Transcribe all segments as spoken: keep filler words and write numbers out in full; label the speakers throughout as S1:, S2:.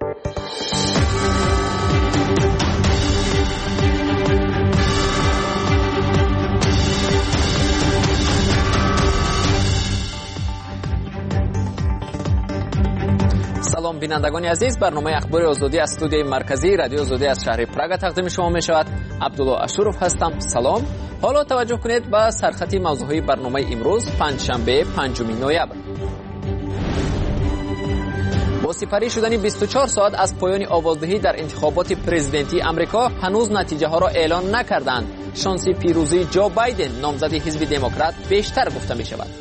S1: سلام بینندگان عزیز، برنامه اخبار آزادی از استودیوی مرکزی رادیو آزادی از شهر پراگ تقدیم شما می شود. عبدالله اشرف هستم. سلام. حالا توجه کنید به سرخط موضوعی برنامه امروز پنجشنبه پنجم نوامبر. با سپری شدن بیست و چهار ساعت از پایان آوازدهی در انتخابات پرزیدنتی آمریکا هنوز نتیجه ها را اعلان نکردند. شانس پیروزی جو بایدن نامزد حزب دموکرات بیشتر گفته می شود.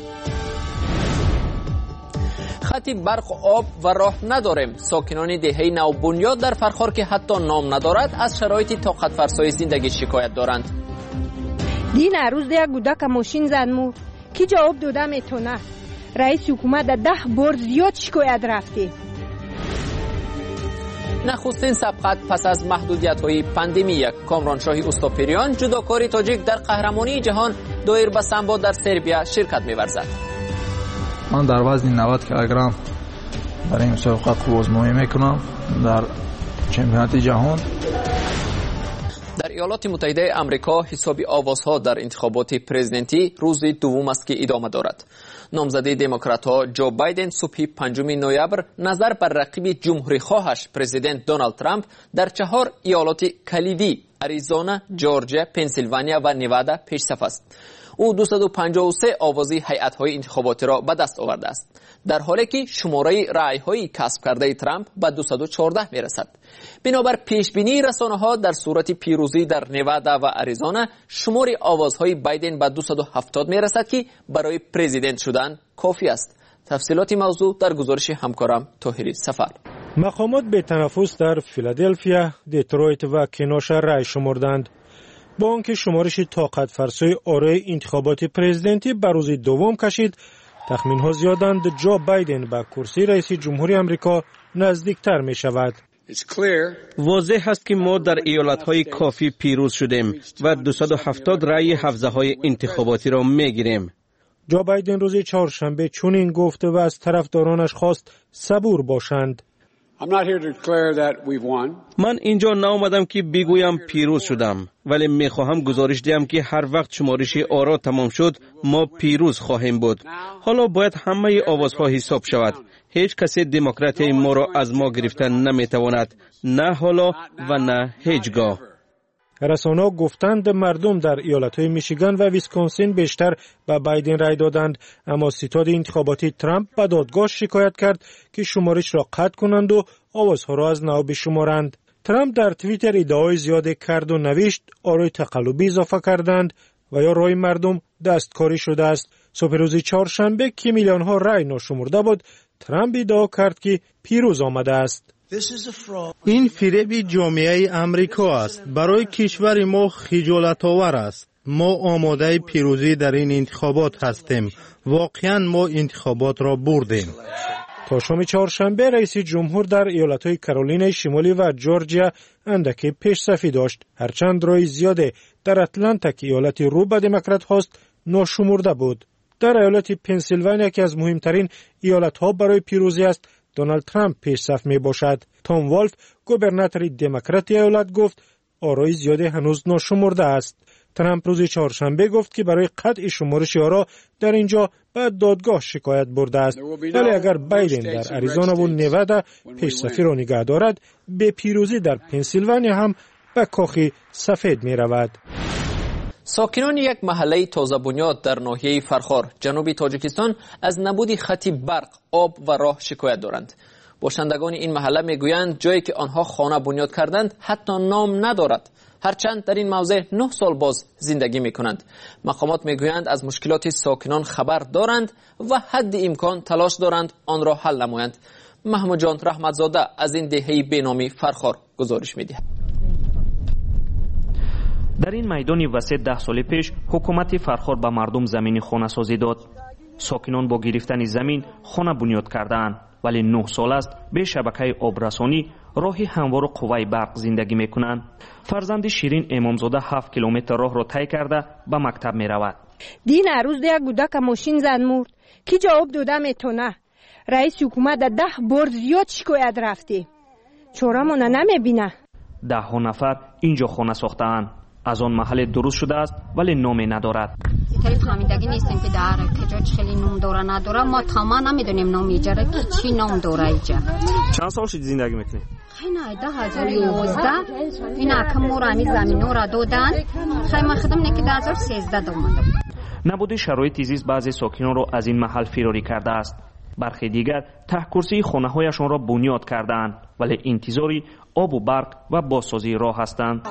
S1: خطی برق و آب و راه نداریم. ساکنان دهه نوبنیاد در فرخار که حتی نام ندارد از شرایط طاقت فرسای زندگی شکایت دارند.
S2: دین روز دیگه گودک ماشین زدمو کی جواب داده میتونه. رئیس حکومت ده بار زیاد شکایت رفته.
S1: نخستین سبقت پس از محدودیت‌های پاندمی. کامرانشاه استوپریان جداکاری تاجیک در قهرمانی جهان دایر به سامبو در سربیا شرکت می‌ورزد.
S3: من در وزن نود کیلوگرم برای این مسابقه خوب آزمایی میکنم در چمپیونات جهان.
S1: در ایالات متحده آمریکا حساب آوازها در انتخابات پرزیدنتی روز دوم است که ادامه دارد. نامزد دموکرات‌ها جو بایدن صبح پنجم نوامبر نظر بر رقیب جمهوری خواهش پرزیدنت دونالد ترامپ در چهار ایالات کلیدی اریزونا، جورجیا، پنسیلوانیا و نوادا پیش‌صف است. او دویست و پنجاه و سه آوازی هیئت‌های انتخاباتی را به دست آورده است، در حالی که شماره رأی‌های کسب کرده ترامپ به دویست و چهارده میرسد. بنابر پیشبینی رسانه‌ها در صورت پیروزی در نوادا و اریزونا شمار آوازهای بایدن به دویست و هفتاد میرسد که برای پرزیدنت شدن کافی است. تفصیلات موضوع در گزارش همکارم طاهری سفر.
S4: مقامات به تنفس در فیلادلفیا، دیترویت و کنوشا رأی شمردند. با آنکه شمارش طاقت فرسای آرای انتخابات پرزیدنتی بر روز دوم کشید، تخمین‌ها زیادند جو بایدن به کرسی رئیس جمهوری آمریکا نزدیکتر می شود.
S5: واضح است که ما در ایالت‌های کافی پیروز شدیم و دویست و هفتاد رأی حوزه‌های انتخاباتی را می‌گیریم.
S4: جو بایدن روز چهارشنبه چنین گفت و از طرفدارانش خواست صبور باشند.
S5: من اینجا نآمدم که بگویم پیروز شدم، ولی میخواهم گزارش دهم که هر وقت شمارش آرا تمام شد ما پیروز خواهیم بود. حالا باید همه آوازها حساب شود. هیچ کسی دموکراسی ما را از ما گرفتن نمیتواند، نه حالا و نه هیچگاه.
S4: رسانه‌ها گفتند مردم در ایالت‌های میشیگان و ویسکانسین بیشتر به بایدن رای دادند، اما ستاد انتخاباتی ترامپ به دادگاه شکایت کرد که شمارش را قطع کنند و آوازها را از نو بشمارند. ترامپ در توییتر ادعای زیاده کرد و نوشت آرای تقلبی اضافه کردند و یا رای مردم دستکاری شده است. صبح روز چهارشنبه که میلیون‌ها رای ناشمرده بود، ترامپ ادعا کرد که پیروز آمده است.
S6: این فریب جامعه امریکا است. برای کشور ما خجالت آور است. ما آماده پیروزی در این انتخابات هستیم. واقعا ما انتخابات را بردیم.
S4: تا شام چهارشنبه رئیس جمهور در ایالت‌های کارولینای شمالی و جورجیا اندکی پیش‌صفی داشت، هرچند رای زیاده در اتلانتا که ایالت رو به دموکرات هست ناشمرده بود. در ایالت پنسیلوانیا که از مهمترین ایالت‌ها برای پیروزی است، دونالد ترامپ پیش‌صف می باشد. تام والف گوبرناتور دموکرات ایالت گفت آرای زیاده هنوز ناشمرده است. ترامپ روز چهارشنبه گفت که برای قطع شمارش آرا در اینجا به دادگاه شکایت برده است، ولی اگر بایدن در اریزونا و نوادا پیش‌صفی را نگه دارد، به پیروزی در پنسیلوانیا هم به کاخ سفید می رود.
S1: ساکنان یک محله تازه بنیاد در ناحیه فرخار جنوب تاجیکستان از نبود خط برق، آب و راه شکایت دارند. باشندگان این محله میگویند جایی که آنها خانه بنیاد کردند حتی نام ندارد، هرچند در این موضع نه سال باز زندگی میکنند. مقامات میگویند از مشکلات ساکنان خبر دارند و حد امکان تلاش دارند آن را حل نمایند. محمود جان رحمتزاده از این دهه بینامی فرخار گزارش میدهد.
S7: در این میدان وسیع ده سال پیش حکومت فرخار به مردم زمین خانه سازی داد. ساکنان با گرفتن زمین خانه بنیاد کردند، ولی نه سال است به شبکه آبرسانی راهی هموار و قوه برق زندگی میکنند. فرزند شیرین امامزاده هفت کیلومتر راه را طی کرده به مکتب می رود.
S2: دین روز دیگه گودک ماشین زد مرد کی جواب داده میتونه. رئیس حکومت ده بار زیاد شکایت رفته. چورمون نمیبینه.
S7: ده ها نفر اینجا خانه ساختند. از آن محل درست شده است ولی نامی ندارد.
S8: طیف فهمیدگی نیستیم که در کجا خیلی نام داره نداره. ما تمام نمیدونیم نام ایجاره که چی نام داره ایجا.
S7: چند سال شد زندگی میکنی؟
S8: خیلی ده هزار و یازده این اکم مورانی زمین را دادن. خیلی خدم نه که ده هزار و سیزده دومدم.
S7: نبوده شرایط زیست بعضی ساکنان را از این محل فراری کرده است. برخی دیگر ته کرسی خانه هایشان را بنیاد کردند ولی انتظاری آب و برق و بازسازی راه هستند.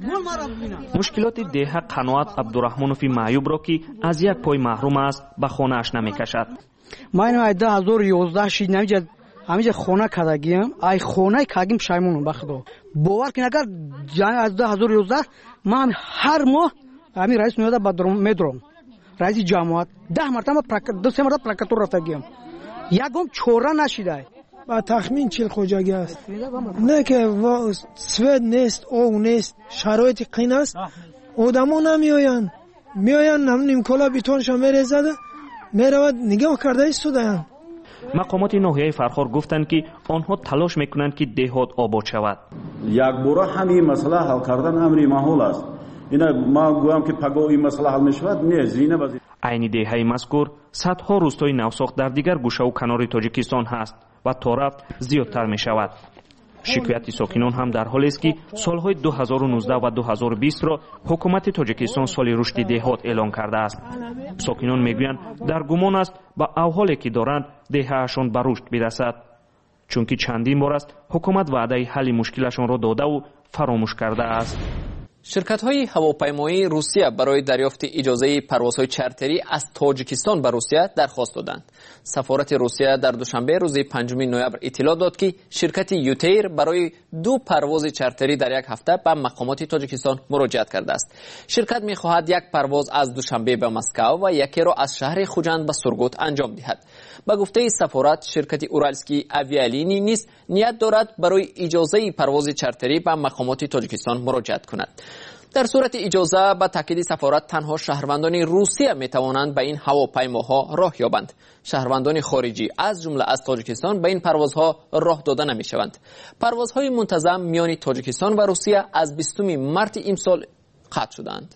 S7: مشکلات ده قناعت عبدالرحمنوفی معیوب را که از یک پای محروم است به خانه اش نمی کشد.
S9: ما این ده هزار و یازده شید نمیجد همیجا خانه کدگیم ای خانه کدگیم شایمونم بخدا باور کن اگر جان از ده هزار و یازده ما هر ماه همین رئیس میاده با درم مدرم رئیس جماعت ده مرتبه دو سه مرتبه پرکاتور رفتگیم یکم چوره نشیده
S10: با تخمین چل خوجاگی است نه که سوید نیست او نیست شرایط قین است آدمو نمیآیند میآیند نیم کلا بیتونشان میره زده میرود نگاه کرده ایستادند.
S7: مقامات ناحیه فرخار گفتند که آنها تلاش میکنند که دهات آباد شود.
S11: یک بار همین مسئله حل کردن امری محال است. اینا ما گویم که پگاه این مسئله حل میشود نه زینه بازی.
S7: عین دهه مذکور صدها روستای نوساخت در دیگر گوشه و کنار تاجیکستان هست و تا رفت زیادتر می شود. شکایت ساکنان هم در حالی است که سالهای دو هزار و نوزده و دو هزار و بیست را حکومت تاجیکستان سال رشد دهات اعلام کرده است. ساکنان میگویند در گمان است با احوالی که دارند دههشان به رشد برسد چون که چندین بار است حکومت وعده حل مشکلشان را داده و فراموش کرده است.
S1: شرکت‌های هواپیمایی روسیه برای دریافت اجازه پروازهای چارتری از تاجیکستان به روسیه درخواست دادند. سفارت روسیه در دوشنبه روز پنجم نوامبر اطلاع داد که شرکت یوتیر برای دو پرواز چارتری در یک هفته به مقامات تاجیکستان مراجعت کرده است. شرکت می‌خواهد یک پرواز از دوشنبه به مسکو و یکی را از شهر خوجند به سورگوت انجام دهد. با گفته سفارت شرکت اورالسکی اویالینی نیز نیت دارد برای اجازه پرواز چارتری به مقامات تاجیکستان مراجعت کند. در صورت اجازه به تاکید سفارت تنها شهروندان روسیه می توانند به این هواپیماها راه یابند. شهروندان خارجی از جمله از تاجیکستان به این پروازها راه داده نمی شوند. پروازهای منتظم میان تاجیکستان و روسیه از بیستم مارس امسال قطع شدند.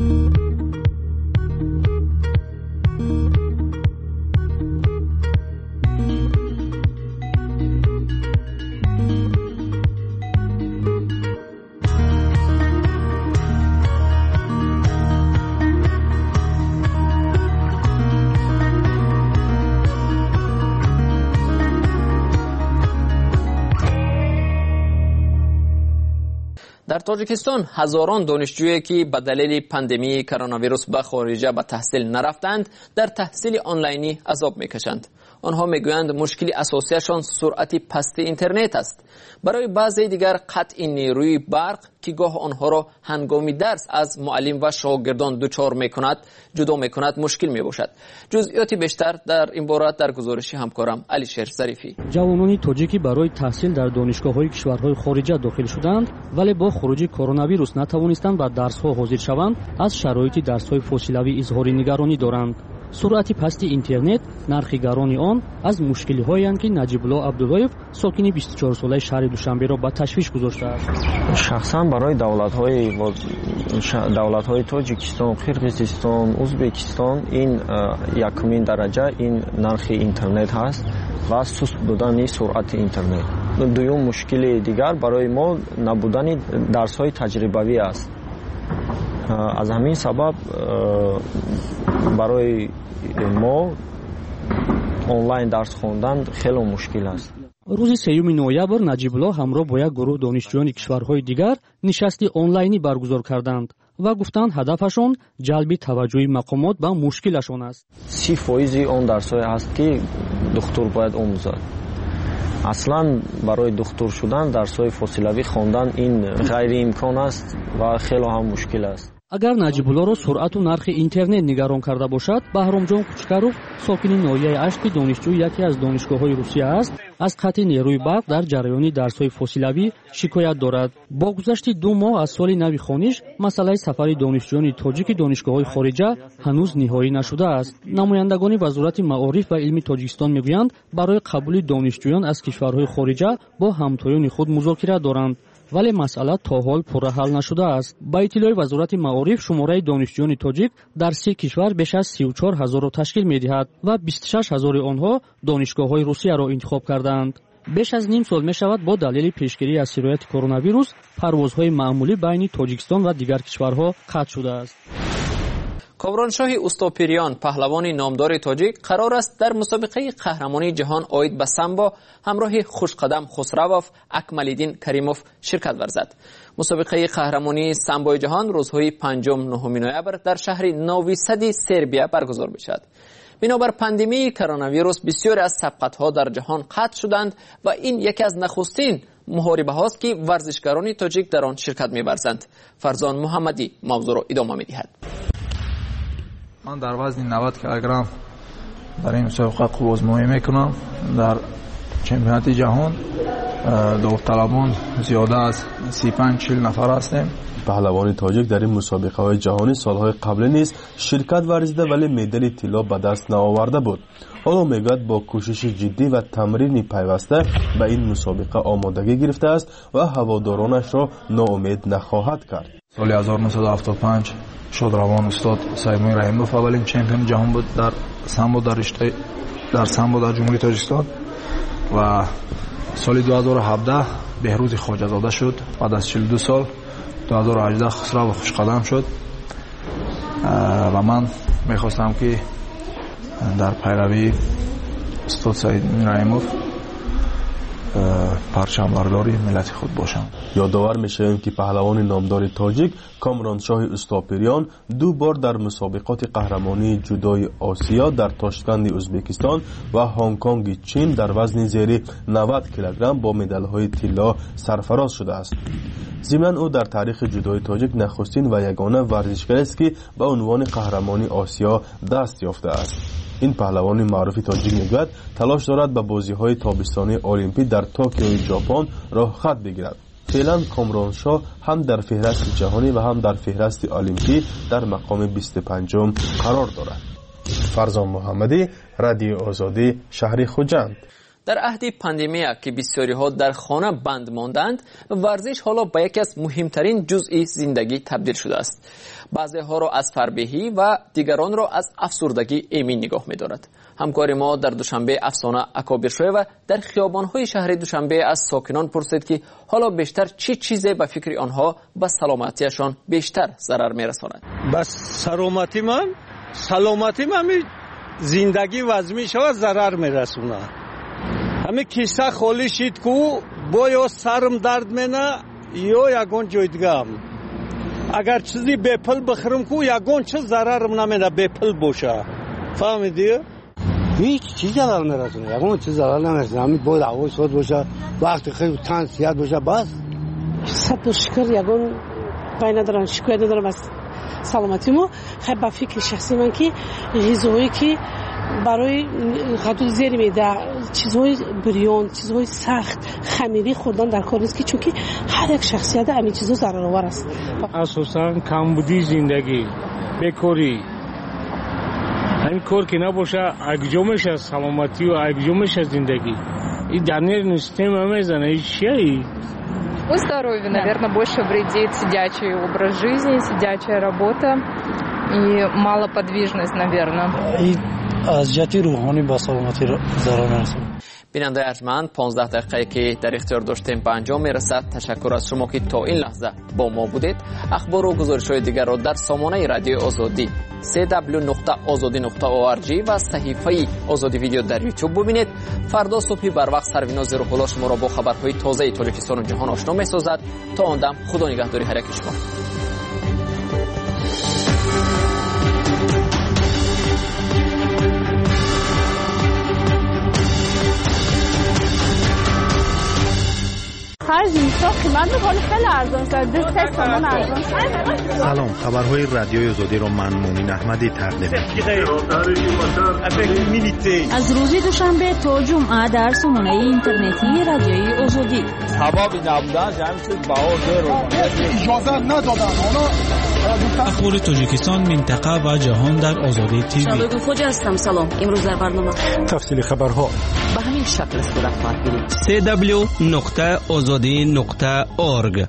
S1: در تاجیکستان هزاران دانشجویی که به دلیل پاندمی کرونا ویروس به خارج به تحصیل نرفتند در تحصیل آنلاینی عذاب میکشند. آنها میگویند مشکل اساسیشان سرعت پست اینترنت است. برای بعضی دیگر قطع نیروی برق که گاه آنها را هنگام درس از معلم و شاگردان دچار میکند جدا میکند مشکل میباشد. جزئیات بیشتر در این باره در گزارش همکارم علی شیر ظریفی.
S12: جوانان تاجیکی برای تحصیل در دانشگاه‌های کشورهای خارجه داخل شدند ولی با خروج کرونا ویروس نتوانستند به درس‌ها حاضر شوند. از شرایط درس‌های فاصله‌ای اظهار نگرانی دارند. سرعت پست اینترنت نرخ گرانی آن از مشکل‌هایی است که نجیب الله عبداللهیف ساکن بیست و چهار ساله شهر دوشنبه را به تشویش گذاشته است.
S13: شخصا برای دولت‌های دولت‌های تاجیکستان، قرقیزستان، ازبکستان این یکمین درجه این نرخ اینترنت هست و سست بودن سرعت اینترنت. دوم مشکل دیگر برای ما نبودن درس‌های تجربوی است. از همین سبب برای ما آنلاین درس خواندن خیلی مشکل است.
S12: روز سوم نوامبر نجیب الله همراه با یک گروه دانشجویان کشورهای دیگر نشستی آنلاینی برگزار کردند و گفتند هدفشان جلب توجه مقامات به مشکلشان است.
S13: سی فیصد آن درس‌های است که دکتر باید آموزد. اصلا برای دکتر شدن درس‌های فاصله‌ای خواندن این غیر امکان است و خیلی هم مشکل است.
S12: агар наҷибуллоро суръату нархи интернет нигарон карда бошад, баҳромҷон кучкаров сокини ноҳияи ашти донишҷӯ яке аз донишгоҳҳои русия аст, аз қатъи нерӯи барқ дар ҷараёни дарсҳои фосилавӣ шикоят дорад. бо гузашти ду моҳ аз соли нави хониш масъалаи сафари донишҷӯёни тоҷики донишгоҳҳои хориҷа ҳанӯз ниҳоӣ нашудааст. намояндагони вазорати маориф ва илми тоҷикистон мегӯянд, барои қабули донишҷӯён аз кишварҳои хориҷа бо ҳамтоёни худ музокира доранд, вале масъала то ҳол пурра ҳал нашудааст. ба иттилои вазорати маориф, шумораи донишҷӯёни тоҷик дар се кишвар беш аз сию чор ҳазорро ташкил медиҳад ва бисту шаш ҳазори онҳо донишгоҳҳои русияро интихоб кардаанд. беш аз ним сол мешавад бо далели пешгирӣ аз сирояти коронавирус парвозҳои маъмулӣ байни тоҷикистон ва дигар кишварҳо қатъ шудааст.
S1: комроншоҳи устопириён, паҳлавони номдори тоҷик, қарор аст дар мусобиқаи қаҳрамонии ҷаҳон оид ба самбо ҳамроҳи хушқадам хусравов акмалиддин каримов ширкат варзад. мусобиқаи қаҳрамонии самбои ҷаҳон рӯзҳои панҷум нуҳуми ноябр дар шаҳри Нови Сади, Сербия баргузор мешавад. бинобар пандемияи коронавирус бисёре аз сабқатҳо дар ҷаҳон қатъ шуданд ва ин яке аз нахустин муҳорибаҳост, ки варзишгарони тоҷик дар он ширкат мебарзанд. Фарзон Муҳаммадӣ мавзӯъро идома медиҳад.
S3: من در وزن نود کیلوگرم در این مسابقه قوزمایی میکنم. در چمپیونات جهان داوطلبان زیاده از سی و پنج چهل نفر هستیم.
S14: پهلوان تاجیک در این مسابقه های جهانی سالهای قبل نیز شرکت ورزیده ولی مدال طلا به دست نآورده بود. حالا میگوید با کوشش جدی و تمرین پیوسته به این مسابقه آمادگی گرفته است و هوادارانش را ناامید نخواهد کرد.
S3: سال هزار و نهصد و هفتاد و پنج شادروان استاد سیمون رحیموف اولین چمپیون جهان بود در سامبو در رشته در سامبو در جمهوری تاجیکستان و سال دو هزار و هفده بهروز خواجه‌زاده شد. بعد از چهل و دو سال دو هزار و هجده خسرو خوشقدم شد و من میخواستم که در پیروی استاد سیمون رحیموف پرچمبرداری ملت خود باشم.
S14: یادآور میشویم که پهلوان نامدار تاجیک کامرانشاه استاپریان دو بار در مسابقات قهرمانی جودوی آسیا در تاشکند ازبکستان و هنگ کنگ چین در وزن زیر نود کیلوگرم با مدال‌های طلا سرفراز شده است. ضمن او در تاریخ جودوی تاجیک نخستین و یگانه ورزشکاری است که به عنوان قهرمانی آسیا دست یافته است. این پهلوان معروف تاجیک میگوید تلاش دارد به بازی‌های تابستانی المپیک در توکیو ژاپن راه خط بگیرد. فعلا کامرانشاه هم در فهرست جهانی و هم در فهرست المپیک در مقام بیست و پنجم قرار دارد. فرزان محمدی، رادیو آزادی، شهر خوجند.
S1: در عهد پاندمیا که بسیاری‌ها در خانه بند ماندند، ورزش حالا به یکی از مهمترین جزئی زندگی تبدیل شده است. بعضی‌ها را از فربهی و دیگران را از افسردگی ایمن نگاه می‌دارد. همکار ما در دوشنبه افسانه اکابر شویو در خیابان‌های شهر دوشنبه از ساکنان پرسید که حالا بیشتر چه چیزی به فکر آنها به سلامتیشان بیشتر ضرر می‌رساند.
S15: بس سلامتی من سلامتی من زندگی وزمی شود ضرر می‌رسونه. همه کیسه خالی شد کو با یا سرم درد منه یا یگان جای دیگه هم. اگر چیزی بپل بخورم کو یگان چیز ضررم نمیده بپل باشه. فهمیدی؟
S16: هیچ چیز ضرر نمیرسونه. یگان چیز ضرر نمیرسونه. همین باید هوای ساعت باشه، وقتی خیلی تن سیاد باشه بس.
S17: صد شکر یگان پای ندارم، شکایت ندارم از سلامتیمو. خیلی با فکر شخصی من که غذایی که برای حدود زیر میده چیزهای بریون، چیزهای سخت خمیری خوردن در کار نیست که چون که هر یک شخصیت همین چیزها ضررآور است.
S18: اساساً کمبودی زندگی، بیکاری، همین کار که نباشه اگجامش از سلامتی و اگجامش از زندگی. این در нервную систему میزنه. این چیه؟
S19: По здоровью, наверное, больше вредит сидячий образ жизни, сидячая работа и малоподвижность, наверное.
S16: از جهتی روحانی با سلامتی ضرر میرسونه.
S1: بیننده ارجمند، پانزده دقیقه که در اختیار داشتیم به انجام میرسد. تشکر از شما که تا این لحظه با ما بودید. اخبار و گزارش‌های دیگر را در سامانه رادیو آزادی سی دبلیو نقطه آزادی نقطه او آر جی و صحیفه آزادی ویدیو در یوتیوب ببینید. فردا صبح بر وقت سرویناز روح‌الله شما را با خبرهای تازه تاجیکستان و جهان آشنا می‌سازد. تا آن دم خدا نگهداری هر یک شما.
S2: هر
S20: حساب قیمت میکنه خیلی ارزان شد. دست سامان ارزان شد.
S6: سلام، خبرهای رادیوی آزادی رو من مؤمن احمدی تقدیم می‌کنم.
S21: از روز دوشنبه تا جمعه در سامانه اینترنتی رادیوی آزادی.
S22: هوا بی نبودن همین چیز باور رو اجازه ندادن.
S23: اخبار تاجیکستان، منطقه و جهان در آزادی تیوی.
S21: شالوی خوج هستم. سلام. امروز در برنامه
S4: تفصیل خبرها
S21: به همین شکل صورت خواهد گرفت.
S5: سی دبلیو نقطه آزادی نقطه اورگ.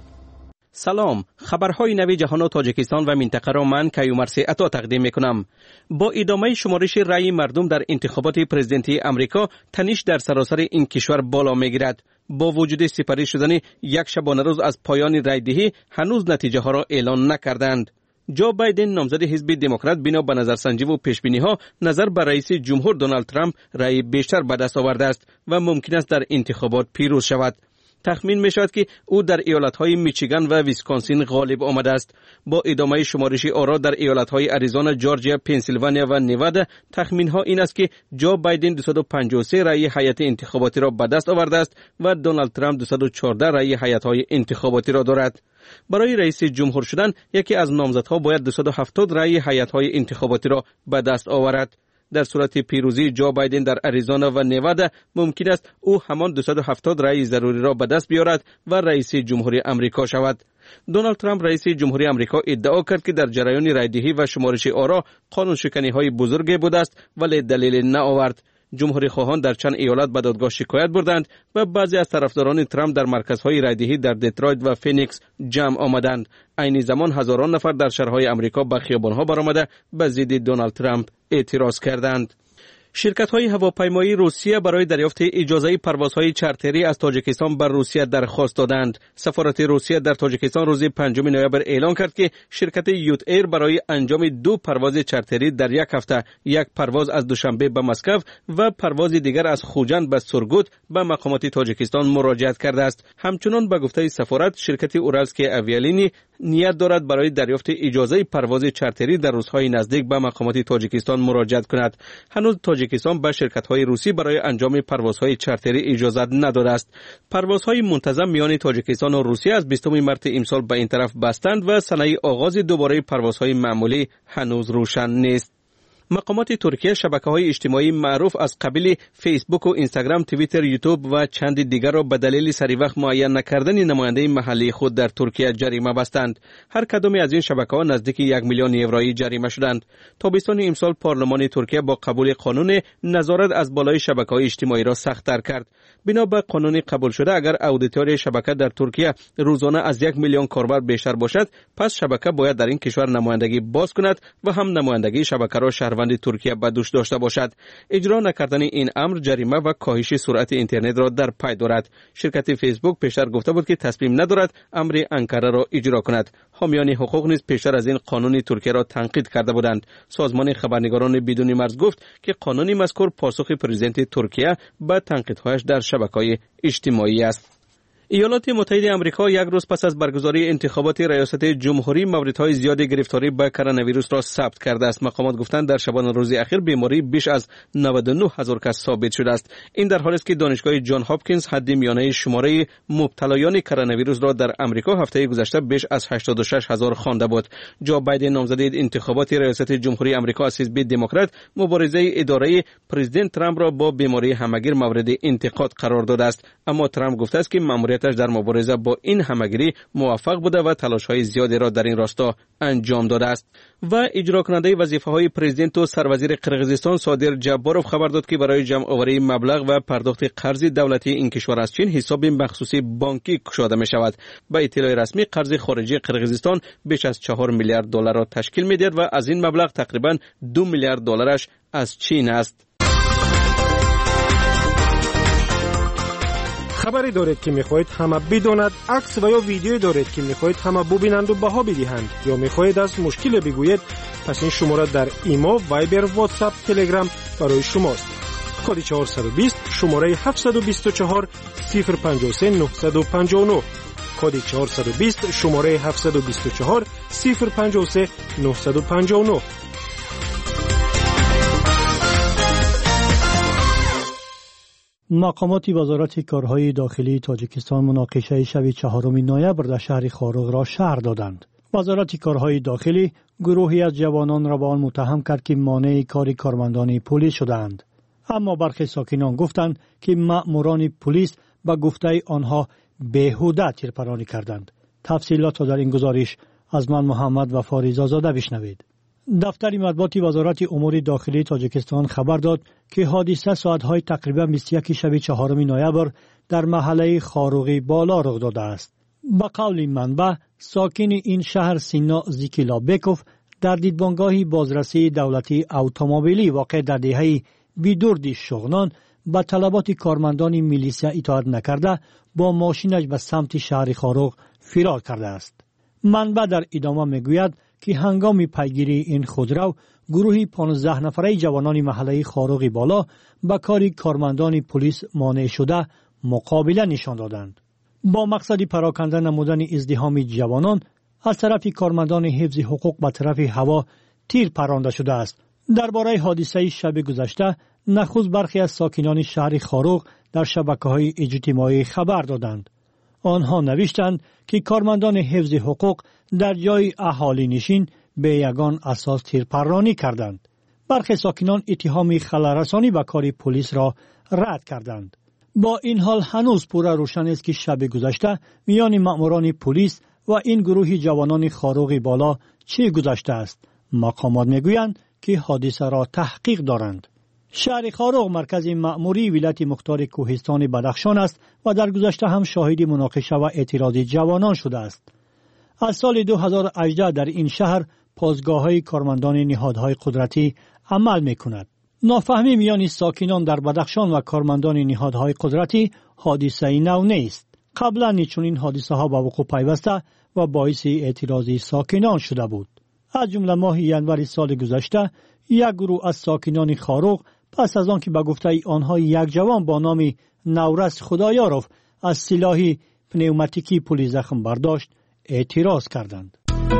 S5: سلام، خبرهای نوی جهان و تاجیکستان و منطقه را من کیومرثی عطا تقدیم میکنم. با ادامه شمارش رأی مردم در انتخابات پرزیدنتی امریکا، تنش در سراسر این کشور بالا میگیرد. با وجود سپری شدن یک شبانه روز از پایان رأیدهی، هنوز نتیجه ها را اعلان نکردند. جو بایدن نامزد حزب دموکرات بنا به نظرسنجی و پیشبینی ها نظر به رئیس جمهور دونالد ترامپ رأی بیشتر به دست آورده است و ممکن است در انتخابات پیروز شود. تخمین می شود که او در ایالت‌های میچیگان و ویسکانسین غالب آمده است. با ادامه شمارش آرا در ایالت‌های اریزونا، جورجیا، پنسیلوانیا و نوادا، تخمین‌ها این است که جو بایدن دویست و پنجاه و سه رأی هیئت انتخاباتی را به دست آورده است و دونالد ترامپ دویست و چهارده رأی هیئت‌های انتخاباتی را دارد. برای رئیس جمهور شدن، یکی از نامزدها باید دویست و هفتاد رأی هیئت‌های انتخاباتی را به دست آورد. در صورت پیروزی جو بایدن در اریزونا و نوادا، ممکن است او همان دویست و هفتاد رأی ضروری را به دست بیارد و رئیس جمهوری آمریکا شود. دونالد ترامپ رئیس جمهوری آمریکا ادعا کرد که در جریان رأیدهی و شمارش آرا قانون شکنی های بزرگی بوده است، ولی دلیل نآورد. جمهوری خواهان در چند ایالت به دادگاه شکایت بردند و بعضی از طرفداران ترامپ در مرکزهای رأیدهی در دیترویت و فینیکس جمع آمدند. عین زمان هزاران نفر در شهرهای آمریکا به خیابانها برآمده به ضد دونالد ترامپ اعتراض کردند. شرکت‌های هواپیمایی روسیه برای دریافت اجازه پروازهای چارتری از تاجیکستان بر روسیه درخواست دادند. سفارت روسیه در تاجیکستان روز پنجم نوامبر اعلام کرد که شرکت یوت ایر برای انجام دو پرواز چارتری در یک هفته، یک پرواز از دوشنبه به مسکو و پرواز دیگر از خوجند به سورگوت، به مقامات تاجیکستان مراجعت کرده است. همچنان به گفته سفارت، شرکت اورالسکی اویالینی نیت دارد برای دریافت اجازه پرواز چارتری در روزهای نزدیک به مقامات تاجیکستان مراجعت کند. هنوز تاجیکستان به شرکت‌های روسی برای انجام پروازهای چارتری اجازه نداده است. پروازهای منتظم میان تاجیکستان و روسیه از بیستم مارس امسال به این طرف بستند و سنه آغاز دوباره پروازهای معمولی هنوز روشن نیست. مقامات ترکیه شبکه‌های اجتماعی معروف از قبیل فیسبوک و اینستاگرام، توییتر، یوتیوب و چند دیگر را به دلیل سری وقت معین نکردن نماینده محلی خود در ترکیه جریمه بستند. هر کدام از این شبکه‌ها نزدیک یک میلیون یورویی جریمه شدند. تابستان امسال پارلمان ترکیه با قبول قانون نظارت از بالای شبکه‌های اجتماعی را سخت‌تر کرد. بنا به قانون قبول شده، اگر اودیتوری شبکه در ترکیه روزانه از یک میلیون کاربر بیشتر باشد، پس شبکه باید در این کشور نمایندگی باز کند و هم نمایندگی شبکه را شهروند ترکیه به دوش داشته باشد. اجرا نکردن این امر جریمه و کاهش سرعت اینترنت را در پی دارد. شرکت فیسبوک پیشتر گفته بود که تصمیم ندارد امر انکاره را اجرا کند. حامیان حقوق نیز پیشتر از این قانون ترکیه را تنقید کرده بودند. سازمان خبرنگاران بدون مرز گفت که قانون مذکور پاسخ پرزیدنت ترکیه به تنقیدهایش در شبکه‌های اجتماعی است. ایالات متحده آمریکا یک روز پس از برگزاری انتخابات ریاست جمهوری، موردهای زیاد گرفتاری به کرونا ویروس را ثبت کرده است. مقامات گفتند در شبانه روز اخیر بیماری بیش از نود و نه هزار کس ثابت شده است. این در حالی است که دانشگاه جان هاپکینز حد میانه شماره مبتلایان کرونا ویروس را در آمریکا هفته گذشته بیش از هشتاد و شش هزار خوانده بود. جو بایدن نامزد انتخابات ریاست جمهوری آمریکا از حزب دموکرات مبارزه اداره پرزیدنت ترامپ را با بیماری همگیر مورد انتقاد قرار داده است، اما ترامپ گفته است که ماموریت در مبارزه با این همگیری موفق بوده و تلاش‌های زیادی را در این راستا انجام داده است. و اجرا کننده وظیفه‌های پرزیدنت و سروزیر قرقیزستان صادر جباروف خبر داد که برای جمع آوری مبلغ و پرداخت قرض دولتی این کشور از چین حساب مخصوصی بانکی گشوده می شود. با اطلاع رسمی قرض خارجی قرقیزستان بیش از چهار میلیارد دلار را تشکیل می‌دهد و از این مبلغ تقریباً دو میلیارد دلارش از چین است.
S4: خبری دارید که میخواهید همه بداند، عکس و یا ویدیویی دارید که میخواهید همه ببینند و بها بدهند، یا میخواهید از مشکل بگویید، پس این شماره در ایما، وایبر، واتساپ، تلگرام برای شماست. کد چهارصد و بیست شماره هفتصد و بیست و چهار صفر پنجاه و سه نهصد و پنجاه و نه. کد چهارصد و بیست شماره هفتصد و بیست و چهار صفر پنجاه و سه نهصد و پنجاه و نه.
S12: مقامات وزارت کارهای داخلی تاجیکستان مناقشه شب چهارم نوامبر در شهر خاروغ را شهر دادند. وزارت کارهای داخلی گروهی از جوانان را به آن متهم کرد که مانع کار کارمندان پلیس شدند. اما برخی ساکنان گفتند که مأموران پلیس به گفته آنها بیهوده تیرپرانی کردند. تفصیلات را در این گزارش از من محمد وفا رضازاده بشنوید. دفتر مطبوعات وزارت امور داخلی تاجیکستان خبر داد که حادثه ساعت‌های تقریبا بیست و یک شب چهارم نوامبر در محله خاروغی بالا رخ داده است. به قول منبع، ساکن این شهر سینا زیکیلا بیکوف در دیدبانگاه بازرسی دولتی اتومبیلی واقع در دهه بیدور شغنان به طلبات کارمندان میلیسیا اطاعت نکرده با ماشینش به سمت شهر خاروغ فرار کرده است. منبع در ادامه میگوید که هنگام پیگیری این خودرو گروهی پانزده نفره جوانان محله خاروغی بالا به کار کارمندان پلیس مانع شده مقابله نشان دادند. با مقصد پراکنده نمودن ازدحام جوانان از طرف کارمندان حفظ حقوق به طرف هوا تیر پرانده شده است. درباره حادثه شب گذشته نخست برخی از ساکنان شهر خاروغ در شبکه‌های اجتماعی خبر دادند. آنها نوشتند که کارمندان حفظ حقوق در جای اهالی نشین به یگان اساس تیرپرانی کردند. برخی ساکنان اتهام خلل‌رسانی به کار پلیس را رد کردند. با این حال هنوز پورا روشن است که شب گذشته میان مأموران پلیس و این گروه جوانان خاروغی بالا چه گذشته است. مقامات میگویند که حادثه را تحقیق دارند. شهر خاروغ مرکز مأموری ولایت مختار کوهستان بدخشان است و در گذشته هم شاهد مناقشه و اعتراض جوانان شده است. از سال دو هزار و هجده در این شهر پاسگاه‌های کارمندان نهادهای قدرتی عمل می‌کند. نافهمی میان ساکنان در بدخشان و کارمندان نهادهای قدرتی حادثه نو نیست. قبلا نیچون این حادثه ها به وقوع پیوسته و باعث اعتراض ساکنان شده بود. از جمله ماه ینور سال گذشته یک گروه از ساکنان خاروغ پس از آن که به گفته آنها یک جوان با نام نورس خدایاروف از سلاح پنوماتیکی پلی زخم برداشت اعتراض کردند.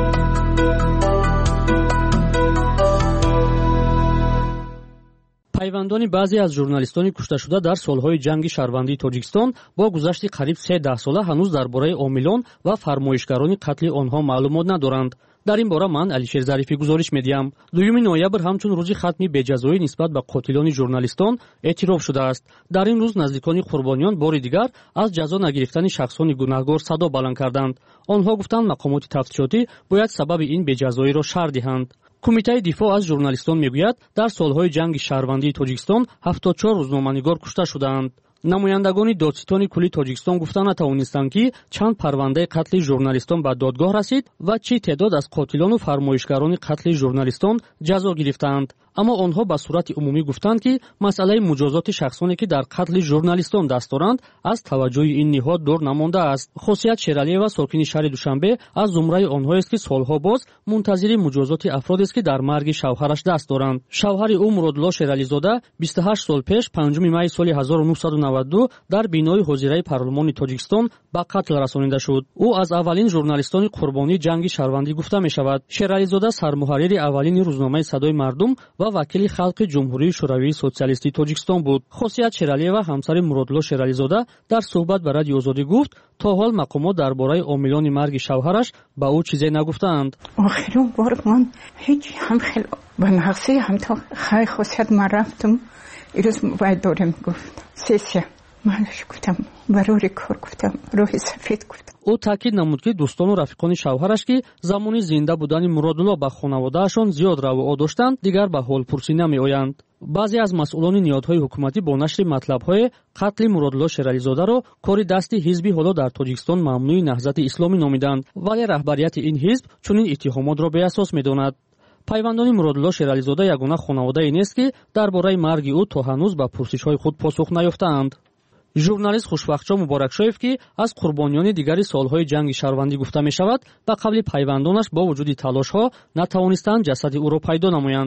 S12: پیوندان بعضی از ژورنالیستان کشته شده در سالهای جنگ شهروندی تاجیکستان با گذشت قریب سه ده ساله هنوز درباره عاملان و فرمایشگران قتل آنها معلومات ندارند. در این باره من علیشیر ظریفی گزارش میدیم. دوم نوامبر همچون روز ختم بجزایی نسبت به قاتلان ژورنالیستان اعتراف شده است. در این روز نزدیکان قربانیان بار دیگر از جزا نگرفتن شخصان گناهکار صدا بلند کردند. آنها گفتند مقامات تفتیشاتی باید سبب این بجزایی را شرح دهند. کمیته دفاع از ژورنالیستان میگوید در سالهای جنگ شهروندی تاجیکستان هفتاد و چهار روزنامه‌نگار کشته شدند. نمایندگان دادستان کلی تاجیکستان گفتند نتوانستند که چند پرونده قتل ژورنالیستان به دادگاه رسید و چه تعداد از قاتلان و فرمایشگران قتل ژورنالیستان جزا گرفتند. اما آنها به صورت عمومی گفتند که مسئله مجازات شخصانی که در قتل ژورنالیستان دست دارند از توجه این نهاد دور نمانده است. خاصیت شیرالیه و ساکن شهر دوشنبه از زمره آنها است که سالها باز منتظر مجازات افرادی است که در مرگ شوهرش دست دارند. شوهر او مرادالله شیرالیزاده بیست و هشت سال پیش پنجم می سال هزار و نهصد و نود و دو در بینای حاضره پارلمان تاجیکستان به قتل رسانیده شد. او از اولین ژورنالیستان قربانی جنگ شهروندی گفته می شود. شیرالیزاده سرمحرر اولین روزنامه صدای مردم و وکیل خلق جمهوری شوروی سوسیالیستی تاجیکستان بود. خاصیت شیرالیه و همسر مرادالله شیرالیزاده در صحبت به رادیو آزادی گفت تا حال مقامات درباره عاملان مرگ شوهرش به او چیزی نگفتند.
S8: آخرین بار من هیچ هم خیلی به نقصی هم تا خیلی خاصیت من رفتم ایروز باید دارم گفت سیسیه منش گفتم برای کار گفتم روح سفید گفتم.
S12: او تاکید نمود که دوستان و رفیقان شوهرش که زمانی زنده بودن مرادالله با خانواده‌شان زیاد روا داشتند دیگر به حال پرسی نمی‌آیند. بعضی از مسئولان نهادهای حکومتی با نشر مطلب‌های قتل مرادالله شیرالیزاده را کار دست حزبی حالا در تاجیکستان ممنوع نهضت اسلامی نامیدند، ولی رهبریت این حزب چنین اتهامات را به اساس می‌داند. پیوندان مرادالله شیرالیزاده یگانه خانواده نیست که درباره مرگ او تا هنوز به پرسش‌های خود پاسخ نیافتند. ژورنالیست خوشبخت‌شاه مبارکشاев که از قربانیان دیگری سالهای جنگ شهروندی گفته می شود به قبل پیوندانش با وجود تلاش‌ها نتوانستند جسد او را پیدا نمایند.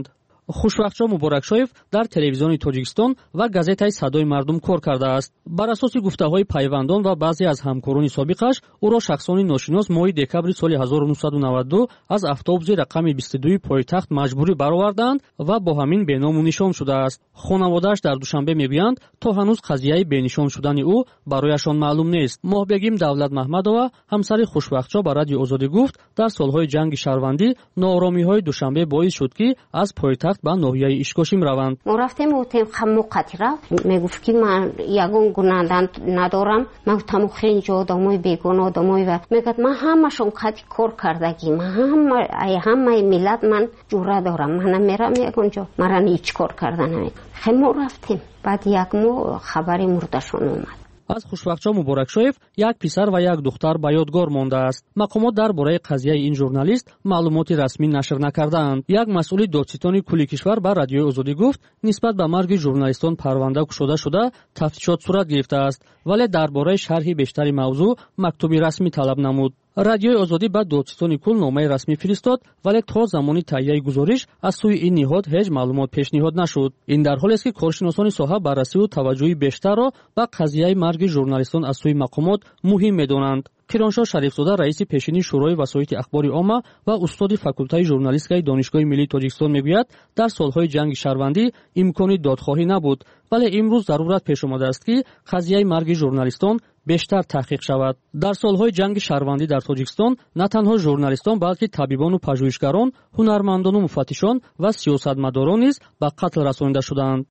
S12: хушвақтшо муборакшоев дар телевизиони тоҷикистон ва газетаи садои мардум кор кардааст. бар асоси гуфтаҳои пайвандон ва баъзе аз ҳамкорони собиқаш ӯро шахсони ношинос моҳи декабри соли ҳазору нуҳсаду наваду ду аз автобуси рақами бисту дуи пойтахт маҷбурӣ бароварданд ва бо ҳамин беному нишон шудааст. хонаводааш дар душанбе мегӯянд то ҳанӯз қазияи бенишон шудани ӯ барояшон маълум нест. моҳбегим давлат маҳмадова ҳамсари хушвақтшо ба радиои озодӣ гуфт дар солҳои ҷанги шаҳрвандӣ нооромиҳои душанбе боис шуд ки аз пойтахт ба ноҳияи ишкошим раванд.
S9: мо рафтем гуфтем хамуқати рафт мегуфт ки ман ягон гунаҳдан надорам. ман гуфтам хеле одамои бегона одамои ва мегӯяд ман ҳамашон қати кор кардагим ҳамаи миллат ман ҷура дорам. манам мерам ягон ҷо маран ҳеҷ кор карда намед. хеле мо рафтем баъд як моҳ хабари мурдашон омад.
S12: аз хушвақтшо муборакшоев як писар ва як духтар ба ёдгор мондааст. мақомот дар бораи қазияи ин журналист маълумоти расмӣ нашр накардаанд. як масъули додситони кулли кишвар ба радиои озодӣ гуфт нисбат ба марги журналистон парванда кушода шуда тафтишот сурат гирифтааст, вале дар бораи шарҳи бештари мавзӯъ мактуби расмӣ талаб намуд. радиои озодӣ ба додситони кул номаи расмӣ фиристод, вале то замони таҳияи гузориш аз сӯи ин ниҳод ҳеҷ маълумот пешниҳод нашуд. ин дар ҳолест ки коршиносони соҳа баррасиву таваҷҷӯҳи бештарро ба қазияи марги журналистон аз сӯи мақомот муҳим медонанд. кироншоҳ шарифзода раиси пешини шӯрои васоити ахбори омма ва устоди факултаи журналистикаи донишгоҳи миллии тоҷикистон мегӯяд дар солҳои ҷанги шаҳрвандӣ имкони додхоҳӣ набуд, вале имрӯз зарурат пеш омадааст ки қазияи марги журналистон бештар таҳқиқ шавад. дар солҳои ҷанги шаҳрвандӣ дар тоҷикистон на танҳо журналистон балки табибону пажӯҳишгарон, ҳунармандону муфаттишон ва сиёсатмадорон низ ба қатл расонида шуданд.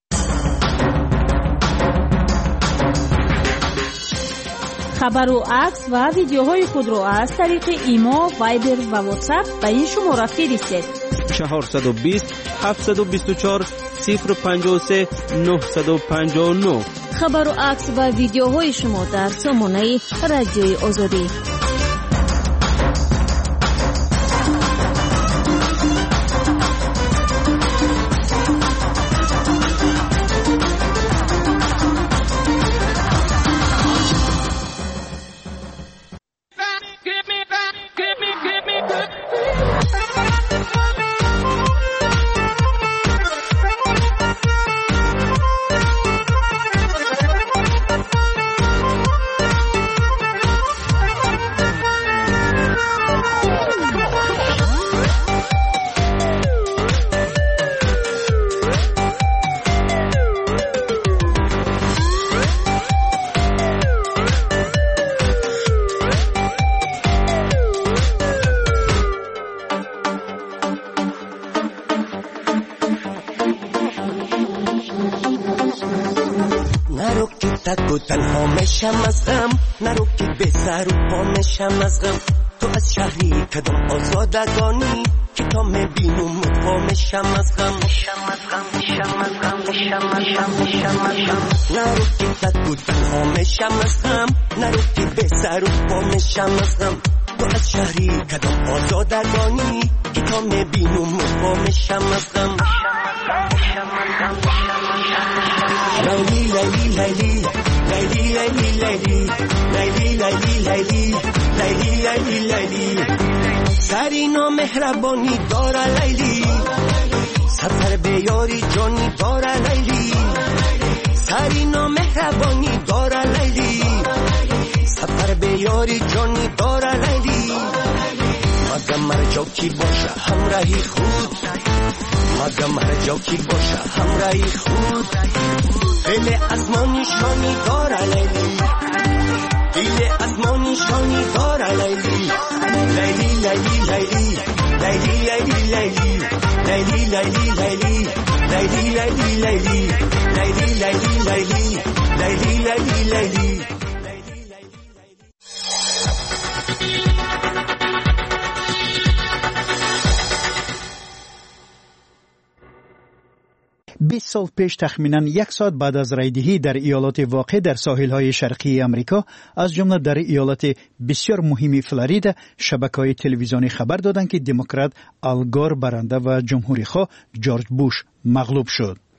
S21: хабару акс ва видеоҳои худро аз тариқи имо, вайбер ва ватсап ба ин шумора фиристед.
S5: чаҳорсаду бист ҳафтсаду бисту чор сифр панҷоҳу се нӯҳсаду панҷоҳу нӯ.
S21: хабару акс ва видеоҳои шумо дар сомонаи радиои озодӣ.
S10: تک و تنها میشم از غم، نرو که به سر و پا میشم از غم. تو از شهری کدام آزادگانی که تا میبینم مطفا میشم از غم. نرو که تک و تنها میشم از غم، نرو که به سر و پا میشم از غم. تو از شهری کدام آزادگانی که تا میبینم مطفا میشم از غم. لیلی لیلی لیلی لیلی لیلی لیلی لیلی لیلی لیلی لیلی لیلی سری نامهربانی داره لیلی، سفر به یاری جانی داره لیلی. سری نامهربانی داره لیلی، سفر به یاری جانی داره لیلی. مگم هر جا کی باشه همراهی خود، مگم هر جا کی باشه همراهی خود. دل آسمانی شانی داره لیلی، دل آسمانی شانی داره لیلی. لیلی لیلی لیلی لیلی لیلی لیلی لیلی لیلی لیلی لیلی لیلی لیلی لیلی لیلی لیلی لیلی لیلی.
S11: بیست سال پیش تخمیناً یک ساعت بعد از رایدهی در ایالات واقع در ساحل‌های شرقی امریکا، از جمله در ایالت بسیار مهمی فلوریدا، شبکه‌های تلویزیونی خبر دادند که دموکرات آل گور برنده و جمهوری‌خواه جورج بوش مغلوب شد.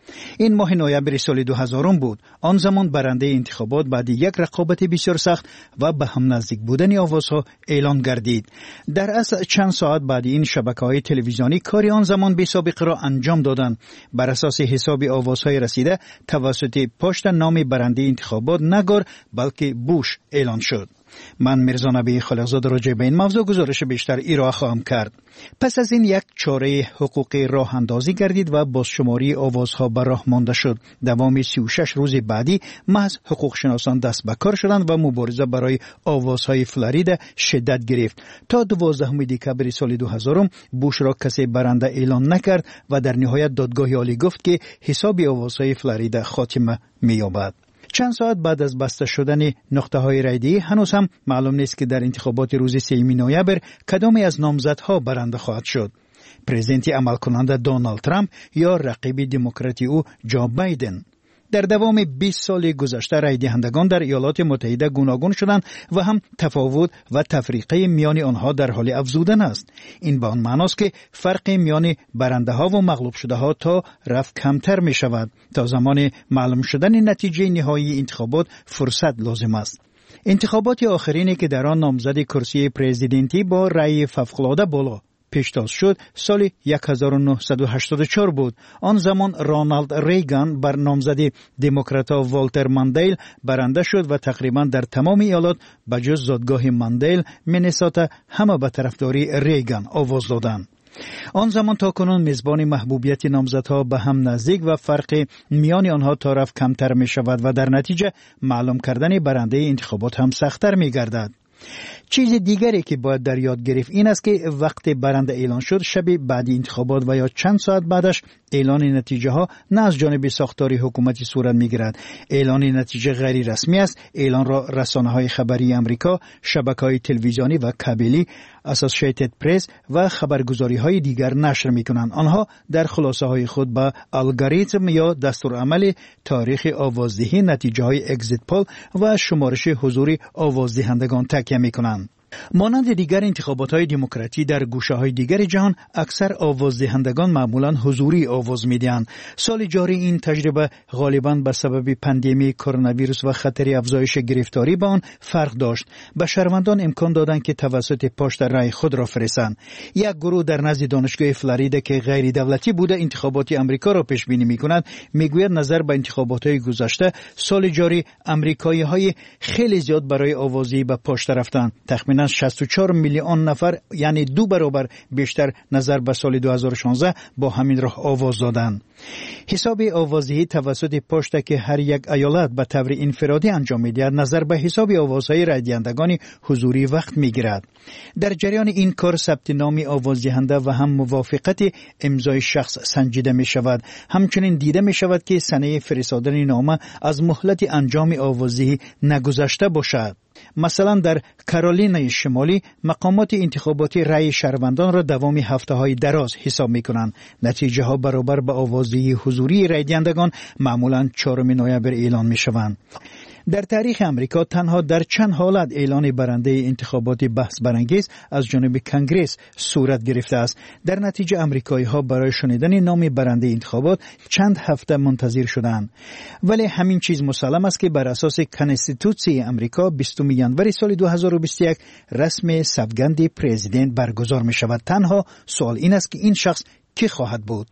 S11: این ماه نوامبر سال دو هزار بود. آن زمان برنده انتخابات بعد یک رقابت بسیار سخت و به هم نزدیک بودن آوازها اعلان گردید. در اصل چند ساعت بعد این شبکه‌های تلویزیونی کاری آن زمان بی سابقه را انجام دادند. بر اساس حساب آوازهای رسیده توسط پشت نام برنده انتخابات نگار بلکه بوش اعلان شد. من میرزا نبی خالقزاده راجع به این موضوع گزارش بیشتر ارائه خواهم کرد. پس از این یک چاره حقوقی راه اندازی گردید و بازشماری آوازها به راه مانده شد. دوام سی و شش روز بعدی محض حقوق شناسان دست به کار شدند و مبارزه برای آوازهای فلوریدا شدت گرفت. تا دوازدهم دکمبر سال دو هزار بوش را کسی برنده اعلان نکرد و در نهایت دادگاه عالی گفت که حساب آوازهای فلوریدا خاتمه می‌یابد. چند ساعت بعد از بسته شدن نقطه های رایدهی هنوز هم معلوم نیست که در انتخابات روز سوم نوامبر کدامی از نامزدها برنده خواهد شد. پرزیدنت عمل کننده دونالد ترامپ یا رقیب دموکراتی او جو بایدن. در دوام بیست سال گذشته رای دهندگان در ایالات متحده گوناگون شدند و هم تفاوت و تفریقه میان آنها در حال افزودن است. این به آن معناست که فرق میان برنده ها و مغلوب شده ها تا رفت کمتر می شود. تا زمان معلوم شدن نتیجه نهایی انتخابات فرصت لازم است. انتخابات آخرینی که در آن نامزد کرسی پرزیدنتی با رای فوق‌العاده بالا پیشتاز شد سال هزار و نهصد و هشتاد و چهار بود. آن زمان رونالد ریگان بر نامزد دموکراتا والتر ماندیل برنده شد و تقریبا در تمام ایالات بجز زادگاه ماندیل مینسوتا همه به طرفداری ریگان آواز دادند. آن زمان تا کنون میزبان محبوبیت نامزدها به هم نزدیک و فرق میان آنها تا رفت کمتر می شود و در نتیجه معلوم کردن برنده انتخابات هم سخت‌تر می گردد. چیز دیگری که باید در یاد گرفت این است که وقت برنده اعلان شد شب بعد انتخابات و یا چند ساعت بعدش اعلان نتیجه ها نه از جانب ساختاری حکومتی صورت می گیرد. اعلان نتیجه غیر رسمی است. اعلان را رسانه های خبری امریکا، شبکه های تلویزیونی و کابلی، اسوسییتد پرس و خبرگزاری های دیگر نشر می کنند. آنها در خلاصه های خود با الگوریتم یا دستورالعمل تاریخ آوازدهی، نتیجه های اگزیت پول و شمارش حضور آوازدهندگان تکیه می کنند. مانند دیگر انتخابات‌های دموکراتی در گوشه‌های دیگر جهان اکثر آوازدهندگان معمولاً حضوری آواز می‌دهند. سال جاری این تجربه غالباً به سبب پاندمی کرونا ویروس و خطر افزایش گرفتاری به آن فرق داشت. به شهروندان امکان دادند که توسط پشت رای خود را فرستند. یک گروه در نزد دانشگاه فلوریدا که غیر دولتی بوده انتخابات آمریکا را پیش بینی می‌کند میگوید نظر به انتخابات‌های گذشته سال جاری آمریکایی‌های خیلی زیاد برای آوازی به پشت رفتند. تخمیناً شصت و چهار میلیون نفر یعنی دو برابر بیشتر نظر به سال دو هزار و شانزده با همین راه آواز دادند. حساب آوازدهی توسط پشت که هر یک ایالت به طور انفرادی انجام می‌دهد نظر به حساب آوازهای رای دهندگان حضوری وقت می‌گیرد. در جریان این کار ثبت نام آوازدهنده و هم موافقت امضای شخص سنجیده می‌شود. همچنین دیده می‌شود که سنه فرستادن نامه از مهلت انجام آوازدهی نگذشته باشد. مثلا در کارولینای شمالی مقامات انتخاباتی رای شهروندان را دوام هفته های دراز حساب می کنند. نتیجه ها برابر به آوازدهی حضوری رای دهندگان معمولا چهارم نوامبر اعلان می شوند. در تاریخ امریکا تنها در چند حالت اعلان برنده انتخابات بحث برانگیز از جانب کنگره صورت گرفته است. در نتیجه امریکایی ها برای شنیدن نام برنده انتخابات چند هفته منتظر شدند. ولی همین چیز مسلم است که بر اساس کنستیتوسی امریکا بیستم ژانویه سال دو هزار و بیست و یک رسم سوگند پرزیدنت برگزار می شود. تنها سوال این است که این شخص کی خواهد بود؟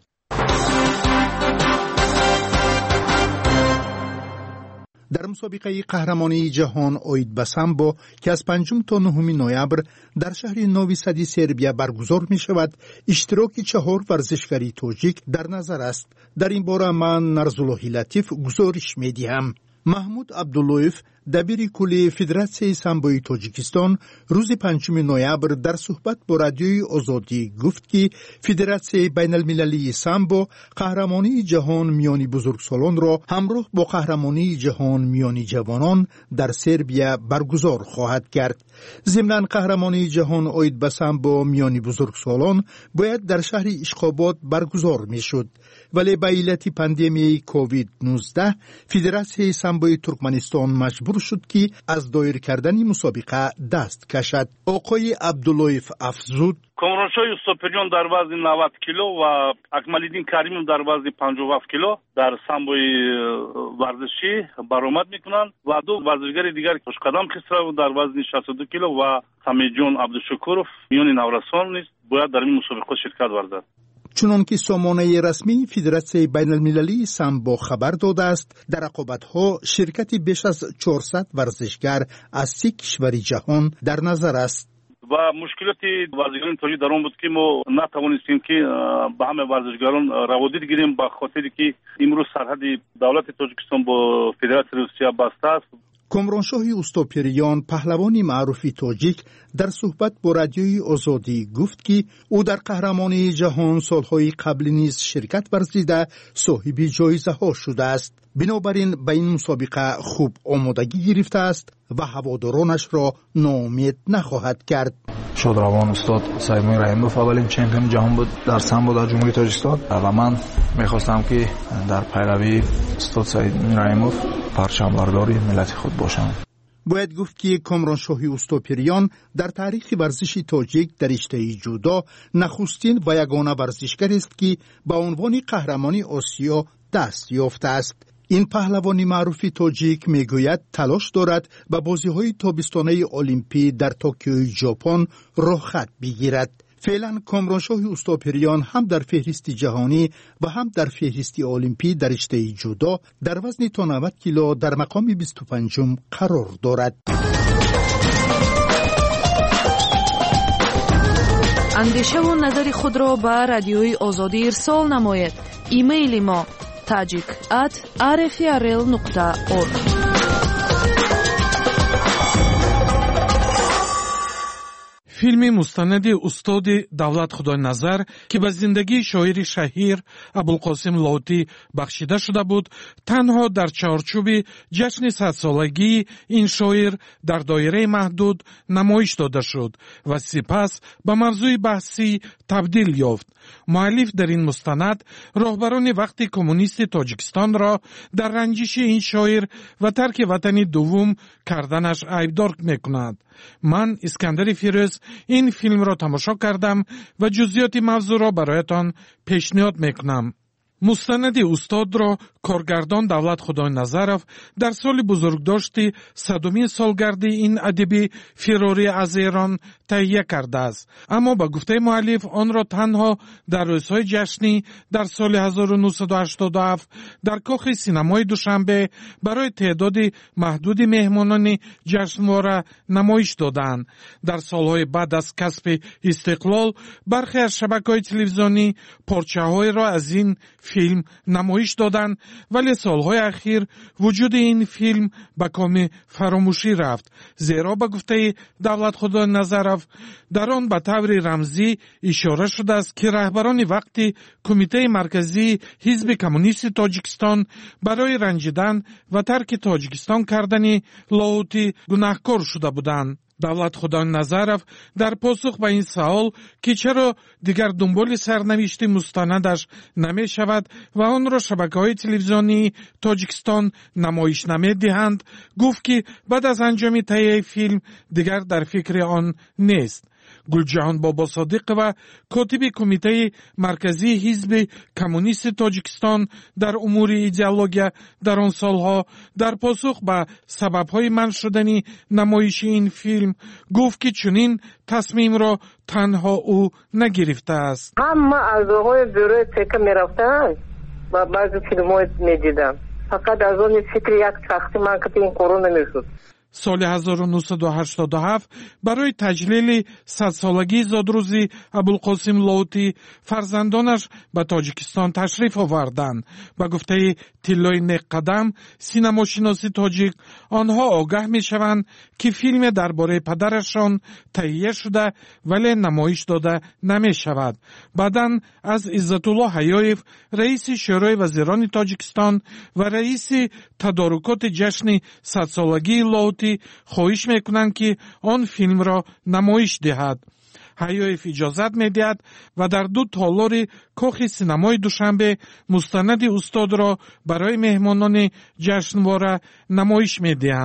S6: در مسابقه قهرمانی جهان اوید به سامبو که از پنجم تا نهم نوامبر در شهر نوی سد سربیا برگزار می شود، اشتراک چهار ورزشکاری تاجیک در نظر است. در این باره من نرزاللهی لطیف گزارش می دهم. محمود عبداللهیف دبیر کل فدراسیون سامبوی تاجیکستان روز پنجم نوامبر در صحبت با رادیوی آزادی گفت که فدراسیون بین المللی سامبو قهرمانی جهان میانی بزرگسالان را همراه با قهرمانی جهان میانی جوانان در سربیا برگزار خواهد کرد. ضمناً قهرمانی جهان اوید به سامبو میانی بزرگسالان باید در شهر اشخاباد برگزار میشد، ولی به علت پاندمی کووید نوزده فدراسیون سامبوی ترکمنستان مجبور
S11: مجبور شد که از دایر کردن مسابقه دست کشد. آقای عبداللطیف افزود:
S3: کامرانشاه استوپریان در وزن نود کیلو و اکمال‌الدین کریمی در وزن پنجاه و هفت کیلو در سامبوی ورزشی برآمد میکنند و دو ورزشگر دیگر خوشقدم خسرو در وزن شصت و دو کیلو و سمیجون عبدالشکورов میان نورسان نیز باید در این مسابقه شرکت ورزد.
S11: چنانکه سامانه رسمی فدراسیون بین المللی سامبو خبر داده است، در رقابت‌ها شرکت بیش از چهارصد ورزشگر از سی کشور جهان در نظر است.
S3: و مشکلاتی ورزشگران تاجیک در آن بود که ما نتوانستیم که به همه ورزشگران روادید گیریم، به خاطری که امروز سرحد دولت تاجیکستان با فدراسیون روسیه بسته است.
S11: کامرانشاه اوستوپریان، پهلوانی معروف تاجیک، در صحبت با رادیوی آزادی گفت که او در قهرمانی جهان سالهای قبل نیز شرکت ورزیده صاحب جایزه ها شده است. بنابراین به این مسابقه خوب آمادگی گرفته است و هوادارانش را ناامید نخواهد کرد.
S7: شادروان استاد سیمون رحیموف اولین چمپیون جهان بود در سامبو در جمهوری تاجیکستان و من میخواستم که در پیروی استاد سیمون رحیموف پرچمبرداری ملت خود باشم.
S11: باید گفت که کامرانشاه اوستوپریان در تاریخ ورزش تاجیک در رشته جودو نخستین و یگانه ورزشگر است که به عنوان قهرمانی آسیا دست یافته است. این پهلوانی معروف تاجیک میگوید تلاش دارد به بازی‌های تابستانه المپی در توکیو ژاپن رخصت بگیرد. فعلا کامرانشاه اوستوپریان هم در فهرست جهانی و هم در فهرست المپی در رشته جودو در وزن تا نود کیلو در مقام بیست و پنجم قرار دارد.
S13: اندیشه و نظر خود را به رادیوی آزادی ارسال نمایید. ایمیل ما tajik at r f r l nokta org.
S24: فیلمی مستند استاد دولت خداینظر که به زندگی شاعر شهیر ابوالقاسم لاهوتی بخشیده شده بود، تنها در چارچوب جشن صد سالگی این شاعر در دایره محدود نمایش داده شد و سپس به موضوع بحثی تبدیل یافت. مؤلف در این مستند راهبران وقت کمونیست تاجیکستان را در رنجش این شاعر و ترک وطن دوم کردنش ایبدار میکند. من اسکندر فیروز این فیلم را تماشا کردم و جزئیات موضوع را برایتان پیشنهاد میکنم. مستند استاد را کارگردان دولت خداینظرов در سال بزرگداشت صدمین سالگرد این ادیب فراری از ایران تهیه کرده است، اما با گفته مؤلف آن را تنها در روزهای جشنی در سال هزار و نهصد و هشتاد و هفت در کاخ سینمای دوشنبه برای تعداد محدود مهمانان جشنواره نمایش دادند. در سالهای بعد از کسب استقلال برخی از شبکه‌های تلویزیونی پارچه‌های را از این فیلم نمایش دادند، ولی سالهای اخیر وجود این فیلم به کام فراموشی رفت، زیرا به گفته دولت خداینظرов در آن به طور رمزی اشاره شده است که رهبران وقتی کمیته مرکزی حزب کمونیست تاجیکستان برای رنجیدن و ترک تاجیکستان کردن لاهوتی گناهکار شده بودند. دولت خداینظرов در پاسخ به این سوال که چرا دیگر دنبال سرنوشت مستندش نمی شود و آن را شبکه‌های تلویزیونی تاجیکستان نمایش نمی دهند، گفت که بعد از انجام تهیه فیلم دیگر در فکر آن نیست. گلجهان بابا صادق و کاتب کمیته مرکزی حزب کمونیست تاجیکستان در امور ایدئولوژی در آن سالها در پاسخ به سبب‌های منع شدن نمایش این فیلم گفت که چنین تصمیم را تنها او نگرفته است.
S25: همه اعضاهای بروی تکه میرفتن و بعضی فیلم‌ها میدیدم، فقط از اون فکر یک شخصی من که این کرونا نمیشد.
S24: سال هزار و نهصد و هشتاد و هفت برای تجلیل صد سالگی زادروزی ابوالقاسم لاهوتی فرزندانش به تاجیکستان تشریف آوردند. به گفته تیلای نقدم سینماشناسی تاجیک، آنها آگاه می شوند که فیلم درباره پدرشان تهیه شده ولی نمایش داده نمی شود. بعداً از عزتالله حیایف رئیس شورای وزیران تاجیکستان و رئیس تدارکات جشن صد سالگی لاهوتی خواهش میکنند که آن فیلم را نمایش دهد. حیایف اجازت میدهد و در دو تالار کاخ سینمای دوشنبه مستند استاد را برای مهمانان جشنواره نمایش میدهند.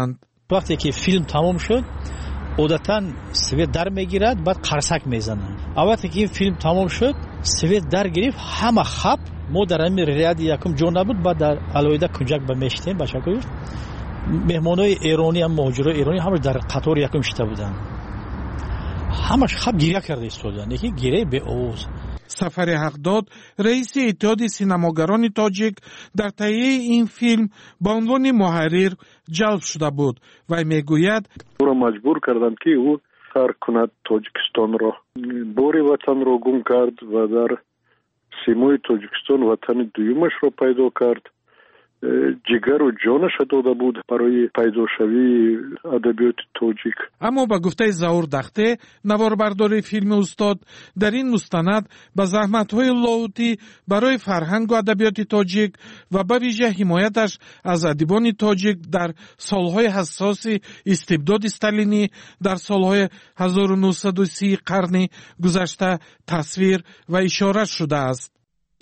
S14: وقتی که فیلم تمام شد عادتاً سویت در میگیرد بعد قرصک میزنن. وقتی که این فیلم تمام شد سویت در گرفت همه خب ما در همین ریاد یکم جا نبود بعد در علایده کنجک به میشتیم باشکوی مهمانای ایرانی هم مهاجرای ایرانی همش در قطار یکم شته بودن همش خب گریه کرده ایستادن یکی گریه به آواز.
S24: سفر حقداد رئیس اتحاد سینماگران تاجیک در تهیه این فیلم به عنوان محرر جلب شده بود و میگوید
S15: او را مجبور کردند که او ترک کند تاجیکستان را. باری وطن را گم کرد و در سیمای تاجیکستان وطن دویمش را پیدا کرد. جگر و جانش داده بود برای پیداشوی ادبیات تاجیک.
S24: اما با گفته ظهور دخته نواربردار فیلم استاد در این مستند به زحمت‌های لاهوتی برای فرهنگ و ادبیات تاجیک و به ویژه حمایتش از ادیبان تاجیک در سالهای حساس استبداد استالینی در سالهای هزار و نهصد و سی قرن گذشته تصویر و اشاره شده است.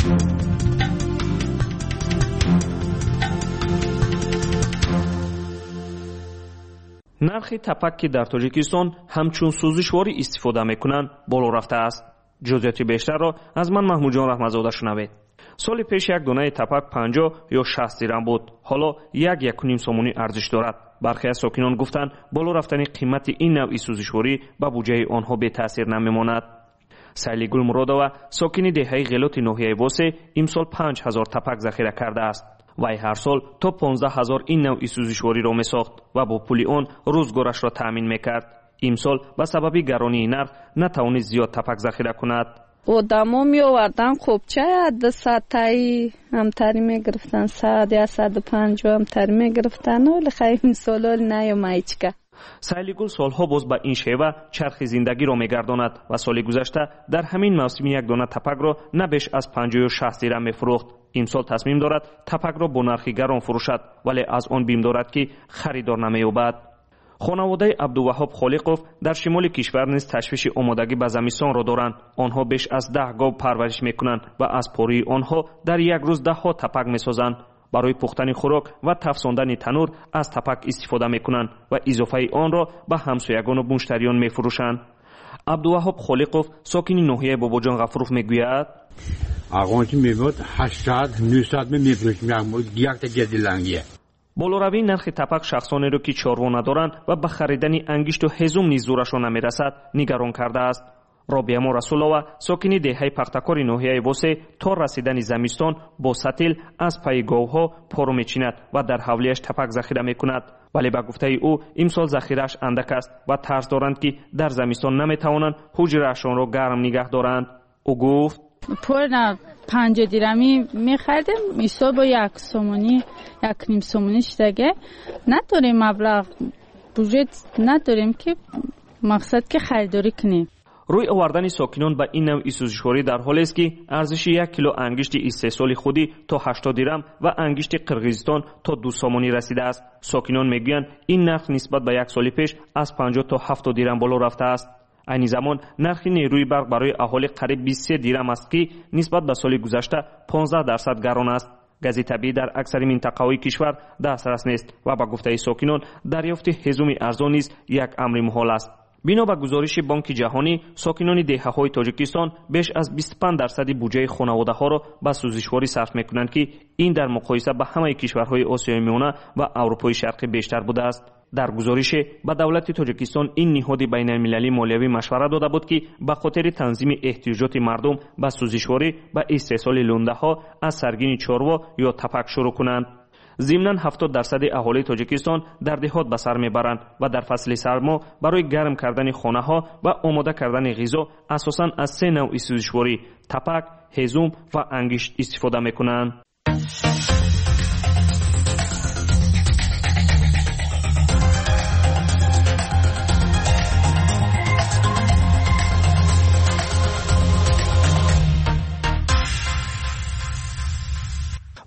S17: нархи тапак ки дар тоҷикистон ҳамчун сӯзишворӣ истифода мекунанд боло рафта аст. ҷузъиёти бештарро аз ман маҳмудҷон раҳматзода шунавед. соли пеш як донаи тапак панҷоҳ ё шаст дирам буд. ҳоло як якуним сомонӣ арзиш дорад. бархе аз сокинон гуфтанд боло рафтани қимати ин навъи сӯзишворӣ ба буҷаи онҳо бетаъсир намемонад. сайлигул муродова сокини деҳаи ғелоти ноҳияи восе имсол панҷ ҳазор тапак захира кардааст. вай ҳар сол то понздаҳ ҳазор ин навъи сӯзишвориро месохт ва бо пули он рӯзгорашро таъмин мекард. имсол ба сабаби гаронии нарх натавонист зиёд тапак захира кунад.
S18: одамо меовардан қопча дусадтаи ҳамтари мегирифтан сад я саду панҷоҳ ҳамтари мегирифтан вале хай имсол наёмайчка.
S17: сайлигул солҳо боз ба ин шева чархи зиндагиро мегардонад ва соли гузашта дар ҳамин мавсими як дона тапакро на беш аз панҷоҳу шаст дирам мефурӯхт. имсол тасмим дорад тапакро бо нархи гарон фурӯшад вале аз он бим дорад ки харидор намеёбад. хонаводаи абдуваҳоб холиқов дар шимоли кишвар низ ташвиши омодагӣ ба замистонро доранд. онҳо беш аз даҳ гов парвариш мекунанд ва аз пории онҳо дар як рӯз даҳҳо тапак месозанд. барои пухтани хӯрок ва тафсондани танӯр аз тапак истифода мекунанд ва изофаи онро ба ҳамсоягону муштариён мефурӯшанд. абдуваҳоб холиқов сокини ноҳияи бобоҷон ғафуров мегӯяд
S19: ағончи мебод ҳаштад нӯсад мефурӯшим якта гедилангия.
S17: болоравии нархи тапак шахсонеро ки чорво надоранд ва ба харидани ангишту ҳезум низ зӯрашон намерасад нигарон кардааст. робиямо расулова сокини деҳаи пахтакори ноҳияи восе то расидани замистон бо сатил аз пайи говҳо поро мечинад ва дар ҳавлияш тапак захира мекунад. вале ба гуфтаи ӯ имсол захирааш андак аст ва тарз доранд ки дар замистон наметавонанд ҳуҷраашонро гарм нигоҳ доранд. ӯ гуфт
S21: пурна панҷоҳ дирами мехардем исо бо як сомонӣ як ним сомонӣ шидага надорем маблағ буҷет надорем ки мақсад ки харидорӣ кунем.
S17: рӯй овардани сокинон ба ин навъи сӯзишворӣ дар ҳолест ки арзиши як кило ангишти истеҳсоли худӣ то ҳаштод дирам ва ангишти қирғизистон то ду сомонӣ расидааст. сокинон мегӯянд ин нарх нисбат ба як соли пеш аз панҷоҳ то ҳафтод дирам боло рафтааст. айни замон нархи нерӯи барқ барои аҳолӣ қариб бисту се дирам аст ки нисбат ба соли гузашта понздаҳ дарсад гарон аст. гази табиӣ дар аксари минтақаҳои кишвар дастрас нест ва ба гуфтаи сокинон дарёфти ҳезуми арзон низ як амри муҳол аст. бино ба гузориши бонки ҷаҳонӣ сокинони деҳаҳои тоҷикистон беш аз бисту панҷ дарсади буҷаи хонаводаҳоро ба сӯзишворӣ сарф мекунанд ки ин дар муқоиса ба ҳамаи кишварҳои осиёи миёна ва аврупои шарқӣ бештар будааст. дар гузорише ба давлати тоҷикистон ин ниҳоди байналмилалӣ молиявӣ машвара дода буд ки ба хотири танзими эҳтиёҷоти мардум ба сӯзишворӣ ба истеҳсоли лӯндаҳо аз саргини чорво ё тапак шурӯъ кунанд. зимнан ҳафтод дарсади аҳолии тоҷикистон дар деҳот ба сар мебаранд ва дар фасли сармо барои гарм кардани хонаҳо ва омода кардани ғизо асосан аз се навъи сӯзишворӣ тапак, ҳезум ва ангишт истифода мекунанд.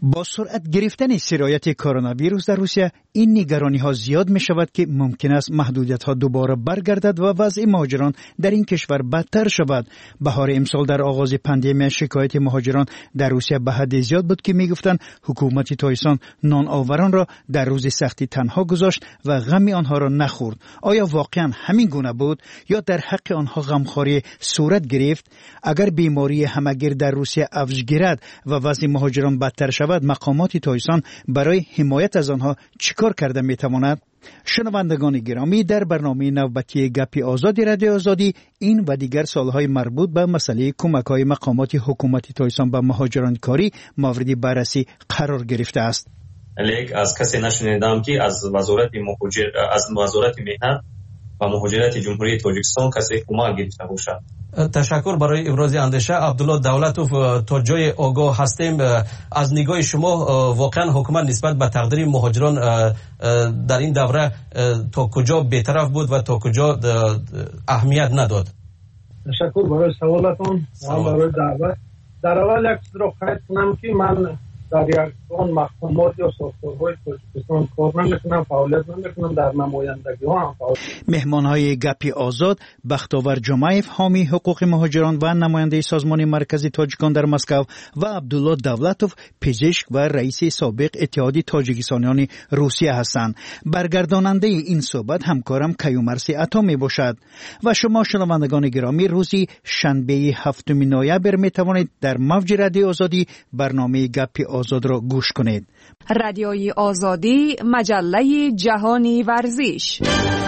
S11: با سرعت گرفتن سرایت کرونا ویروس در روسیه این نگرانی ها زیاد می شود که ممکن است محدودیت ها دوباره برگردد و وضع مهاجران در این کشور بدتر شود. بهار امسال در آغاز پاندمی شکایت مهاجران در روسیه به حد زیاد بود که می گفتند حکومت تایسان نان آوران را در روز سختی تنها گذاشت و غم آنها را نخورد. آیا واقعا همین گونه بود یا در حق آنها غمخواری صورت گرفت؟ اگر بیماری همه‌گیر در روسیه افزایش گیرد و وضع مهاجران بدتر شود، مقامات تایسان برای حمایت از آنها چیکار کرده می تواند؟ شنوندگان گرامی، در برنامه نوبتی گپی آزادی رادیو آزادی این و دیگر سالهای مربوط به مسئله کمک‌های مقامات حکومت تایسان به مهاجران کاری مورد بررسی قرار گرفته است.
S1: لیک از کسی نشنیدم که از وزارت مهاجر از وزارت مهنت و مهاجرت جمهوری تاجیکستان کسی کمک گرفته باشد.
S2: تشکر برای ابراز اندیشه. عبدالله دولتوف، تا جای آگاه هستیم. از نگاه شما واقعا حکومت نسبت به تقدیر مهاجران در این دوره تا کجا بی‌طرف بود و تا کجا اهمیت نداد؟
S16: تشکر برای سوالتون و برای دعوت. در اول یک چیز را خواهد کنم که من در یک آن مقامات یا ساختارهای تاجیکستان کار نمیکنم، فعالیت نمیکنم، در نمایندگی ها هم فعالیت.
S11: مهمانهای گپی آزاد بختاور جمعیف، حامی حقوق مهاجران و نماینده سازمان مرکزی تاجیکان در مسکو، و عبدالله دولتوف، پزشک و رئیس سابق اتحاد تاجیکستانیان روسیه هستند. برگرداننده این صحبت همکارم کیومرثی عطا می باشد. و شما شنوندگان گرامی، روزی شنبه هفتم نوامبر می توانید در موج رادیو آزادی برنامه گپی آزاد را گوش کنید.
S13: رادیوی آزادی، مجله جهانی ورزش.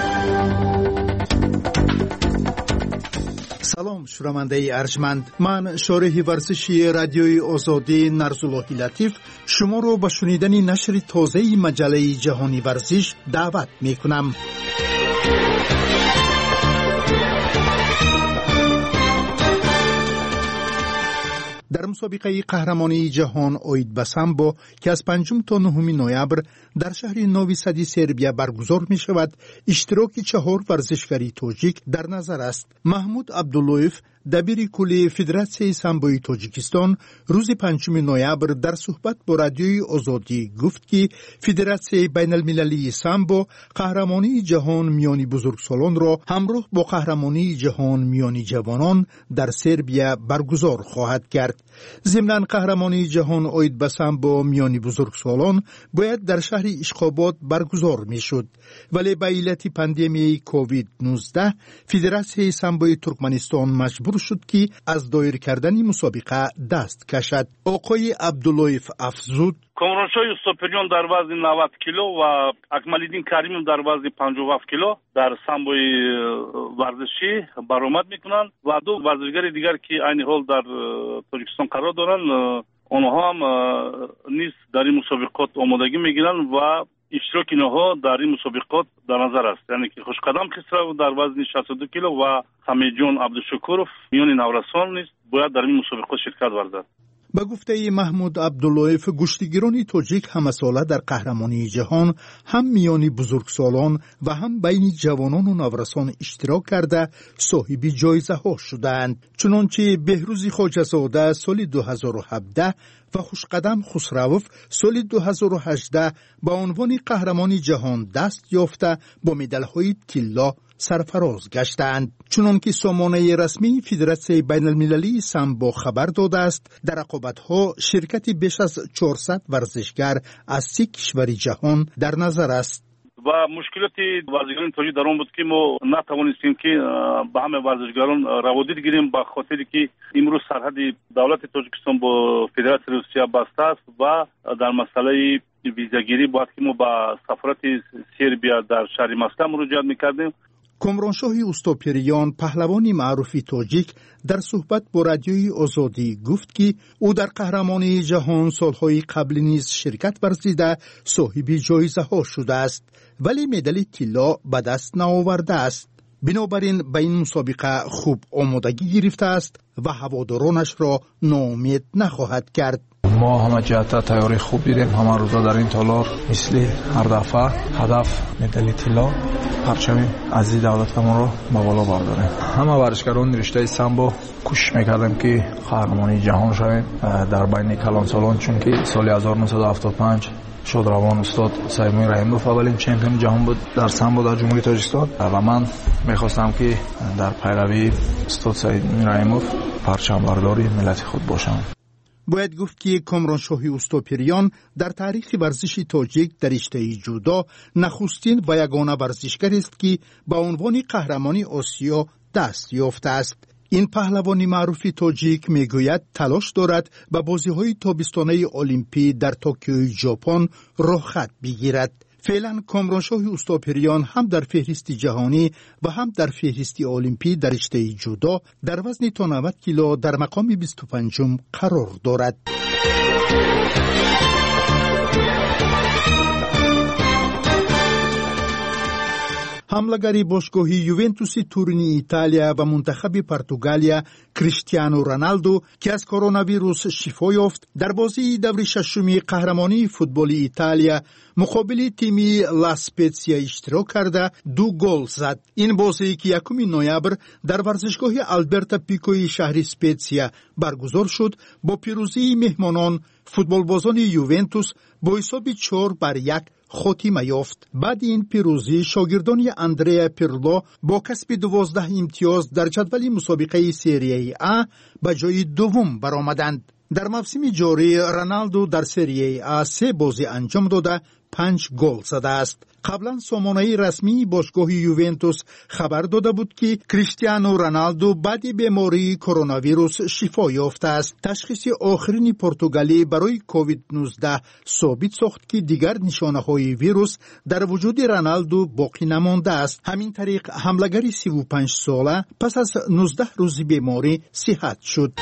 S20: سلام شنونده ارجمند، من شارح ورزشی رادیوی آزادی نرزاللهی لطیف شما رو به شنیدن نشر تازه مجله جهانی ورزش دعوت می کنم. در مسابقه قهرمانی جهان اوید به سامبو که از پنجم تا نهم نوامبر در شهر نوی سد سربیا برگزار می شود، اشتراک چهار ورزشکاری تاجیک در نظر است. محمود عبداللهیف، دبیر کل فدراسیون سامبوی تاجیکستان، روز پنجم نوامبر در صحبت با رادیوی آزادی گفت که فدراسیون بین المللی سامبو قهرمانی جهان میانی بزرگسالان را همراه با قهرمانی جهان میانی جوانان در سربیا برگزار خواهد کرد. ضمن قهرمانی جهان اوید به سامبو میانی بزرگسالان باید در شهر اشخاباد برگزار میشد، ولی به علت پاندمی کووید نوزده فدراسیون سامبوی ترکمنستان مجبور شد که از دایر کردن مسابقه دست کشد. آقای عبداللهیف افزود:
S3: کامرانشاه یوسفپریان در وزن نود کیلو و اکمالدین کریمov در وزن پنجاه و هفت کیلو در سامبوی ورزشی برآمد میکنند و دو ورزشگر دیگر که عین حال در تاجیکستان قرار دارند آنها هم نیز در این مسابقات آمادگی میگیرند و اشتراک اینها در این مسابقات در نظر است. یعنی که خوشقدم خسرو در وزن شصت و دو کیلو و حمیدجان عبدالشکورов میان نورسان نیز باید در این مسابقات شرکت ورزد.
S20: با گفته محمود عبداللهیف، گشتیگیران تاجیک همساله در قهرمانی جهان هم میانی بزرگسالان و هم بین جوانان و نورسان اشتراک کرده صاحب جایزه ها شدند. چنانچه بهروزی خواجه‌زاده سال دو هزار و هفده و خوشقدم خسروف سال دو هزار و هجده با عنوان قهرمانی جهان دست یافته با مدال‌های طلا سرفراز گشتند. چنانکه سامانه رسمی فدراسیون بین المللی سامبو خبر داده است، در رقابت‌ها شرکت بیش از چهارصد ورزشگر از سی کشور جهان در نظر است.
S3: و مشکلات ورزشگران تاجیک در آن بود که ما نتوانستیم که به همه ورزشگران روادید گیریم، به خاطری که امروز سرحد دولت تاجیکستان با فدراسیون روسیه بسته است و در مسئله ویزاگیری باید که ما به سفارت سربیا در شهر مسکو مراجعه میکردیم.
S20: کامرانشاه اوستاپریان، پهلوانی معروف تاجیک، در صحبت با رادیوی آزادی گفت که او در قهرمانی جهان سالهای قبل نیز شرکت ورزیده صاحب جایزه ها شده است، ولی مدال طلا به دست نآورده است. بنابراین به این مسابقه خوب آمادگی گرفته است و هوادارانش را ناامید نخواهد کرد.
S7: ما همه جهت تیاری خوب دیدیم. همه روزا در این تالار مثل هر دفعه هدف مدال طلا پرچم عزیز دولتمون رو به بالا برداریم. همه ورزشکاران رشته سامبو کوشش میکردیم که قهرمانی جهان شویم در بین کلان سالان، چون که سال هزار و نهصد و هفتاد و پنج شد روان استاد سیمای رحیموف اولین چمپیون جهان بود در سامبو در جمهوری تاجیکستان و من میخواستم که در پیروی استاد سیمای رحیموف پرچم برداری ملت خود باشم.
S20: باید گفت که کامرانشاهی اوستوپریان در تاریخ ورزش تاجیک در رشته جودو نخستین و یگانه ورزشکار است که به عنوان قهرمانی آسیا دست یافته است. این پهلوانی معروف تاجیک میگوید تلاش دارد به بازی‌های تابستانه المپی در توکیو ژاپن رخصت بگیرد. فعلا کامرانشاه اوستوپریان هم در فهرست جهانی و هم در فهرست المپی در رشته جودو در وزن تا نود کیلو در مقام بیست و پنجم قرار دارد. حمله‌گری باشگاهی یوونتوس تورین ایتالیا و منتخب پرتغالیا کریستیانو رونالدو که از کرونا ویروس شفا یافت در بازی دور ششم قهرمانی فوتبال ایتالیا مقابل تیم لا اسپتزیا اشتراک کرده دو گل زد. این بازی که یکم نوامبر در ورزشگاه آلبرتا پیکوی شهر اسپتزیا برگزار شد با پیروزی مهمانان فوتبالبازان یوونتوس با حساب چهار بر یک خاتمه یافت. بعد این پیروزی شاگردان اندریا پیرلو با کسب دوازده امتیاز در جدول مسابقه سری آ به جای دوم برآمدند. در موسم جاری رونالدو در سری آ سه بازی انجام داده پنج گل زده است. قبلا سامانه رسمی باشگاه یوونتوس خبر داده بود که کریستیانو رونالدو بعد بیماری کرونا ویروس شفا یافته است. تشخیص آخرین پرتغالی برای کووید نوزده ثابت ساخت که دیگر نشانه های ویروس در وجود رونالدو باقی نمانده است. همین طریق حمله‌گر سی و پنج ساله پس از نوزده روز بیماری صحت شد.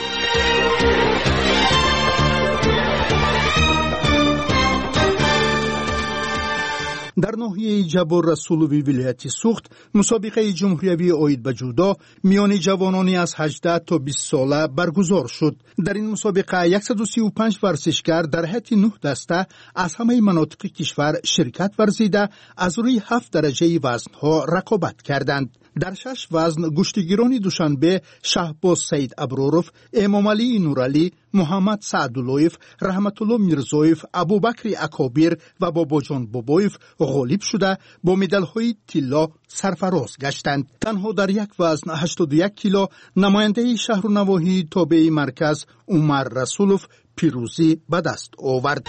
S20: در ناحیه جبر رسولوی ولایت سوخت مسابقه جمهوری اوید به جودو میان جوانانی از هجده تا بیست ساله برگزار شد. در این مسابقه صد و سی و پنج ورزشکار در حد نه دسته از همه مناطق کشور شرکت ورزیده از روی هفت درجه وزنها رقابت کردند. در شش وزن گشتگیران دوشنبه شهباز سید ابروروف، امام علی نورعلی، محمد سعداللهیف، رحمت الله میرزایف، ابوبکر اکابر و باباجان بابایف غالب شده با مدال‌های طلا سرفراز گشتند. تنها در یک وزن هشتاد و یک کیلو نماینده شهر و نواحی تابع مرکز عمر رسولوف پیروزی به دست آورد.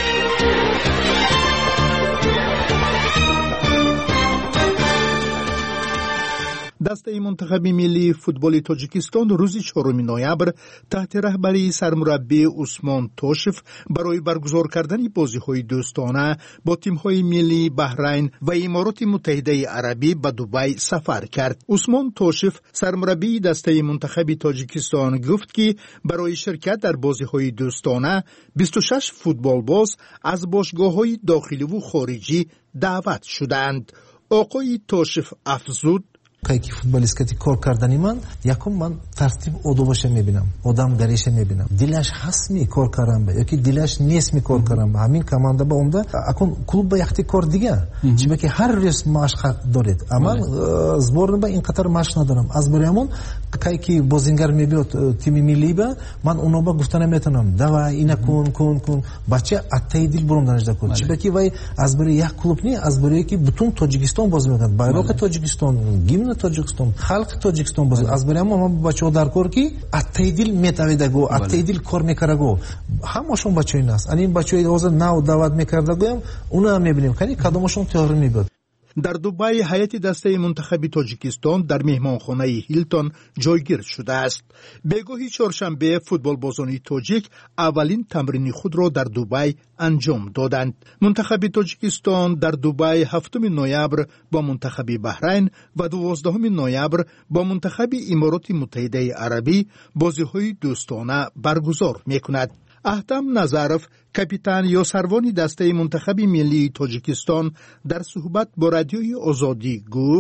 S20: دسته منتخب ملی فوتبال تاجیکستان روز چهارم نوامبر تحت رهبری سرمربی عثمان توشف برای برگزار کردن بازی‌های دوستانه با تیم‌های ملی بحرین و امارات متحده عربی به دبی سفر کرد. عثمان توشف سرمربی دسته منتخب تاجیکستان گفت که برای شرکت در بازی‌های دوستانه بیست و شش فوتبالباز از باشگاه‌های داخلی و خارجی دعوت شدند. آقای توشف افزود
S4: که فوتبالیستی کار کردنی من یکم من ترتیب آدابش میبینم، آدم گریش میبینم، دلش هست می کار کردن به یکی دلش نیست می کار کردن به همین کمانده با عمده اکن کلوب به یختی کار دیگه چون که هر روز مشق دارید اما زبان با این قطر مشق ندارم از بریمون که کی بازیگر میبیاد تیم ملی به من اونو با گفتن نمیتونم دوا اینا کن کن کن بچه اتای دل برام نجدا کن چون که وای از بری یک کلوب نی از بری که بتون تاجیکستان باز میکنن بایراق تاجیکستان گیمن تاجیکستان خلق تاجیکستان باز از برای ما بچه‌ها در کار کی اتیدل میتویده گو اتیدل کار میکرده گو همشون بچه‌ای ناست این بچه‌ای روزا نو دعوت میکرده گویم اونا میبینیم که کدومشون تهران میبود.
S20: در دبی هیئت دسته منتخب تاجیکستان در مهمانخانه هیلتون جایگیر شده است. بگاهی چهارشنبه فوتبالبازان تاجیک اولین تمرین خود را در دبی انجام دادند. منتخب تاجیکستان در دبی هفتم نوامبر با منتخب بحرین و دوازدهم نوامبر با منتخب امارات متحده عربی بازی‌های دوستانه برگزار می‌کند. احتم نظرف کاپیتان یا سروان دسته منتخب ملی تاجیکستان در صحبت با رادیوی آزادی گفت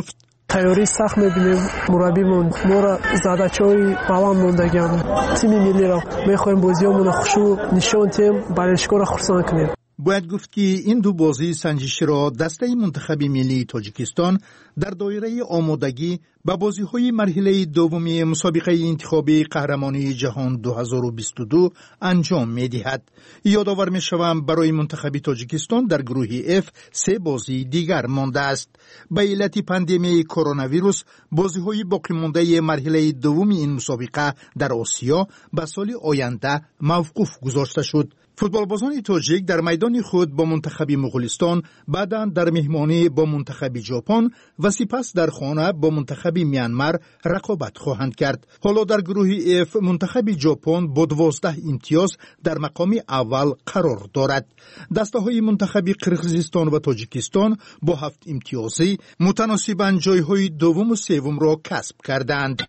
S8: تیاری سخت می‌بینیم. مربیمون ما را زدچه‌های بلند موندگیم. تیم ملی را می‌خوایم بازیامون خوشو نشون تیم بالشکو را خرسان کنیم.
S20: باید گفت که این دو بازی سنجشی را دسته منتخب ملی تاجیکستان در دایره آمادگی به بازی‌های مرحله دومی مسابقه انتخابی قهرمانی جهان دو هزار و بیست و دو انجام می‌دهد. یادآور می‌شوم برای منتخب تاجیکستان در گروه اف سه بازی دیگر مانده است. به علت پاندمی کرونا ویروس بازی‌های باقی مانده مرحله دوم این مسابقه در آسیا به سال آینده موقوف گذاشته شد. فوتبالبازان تاجیک در میدان خود با منتخب مغولستان، بعداً در مهمانی با منتخب ژاپن و سپس در خانه با منتخب میانمار رقابت خواهند کرد. حالا در گروه اف منتخب ژاپن با دوازده امتیاز در مقام اول قرار دارد. دسته‌های منتخب قرقیزستان و تاجیکستان با هفت امتیازی متناسباً جایهای دوم و سوم را کسب کردند.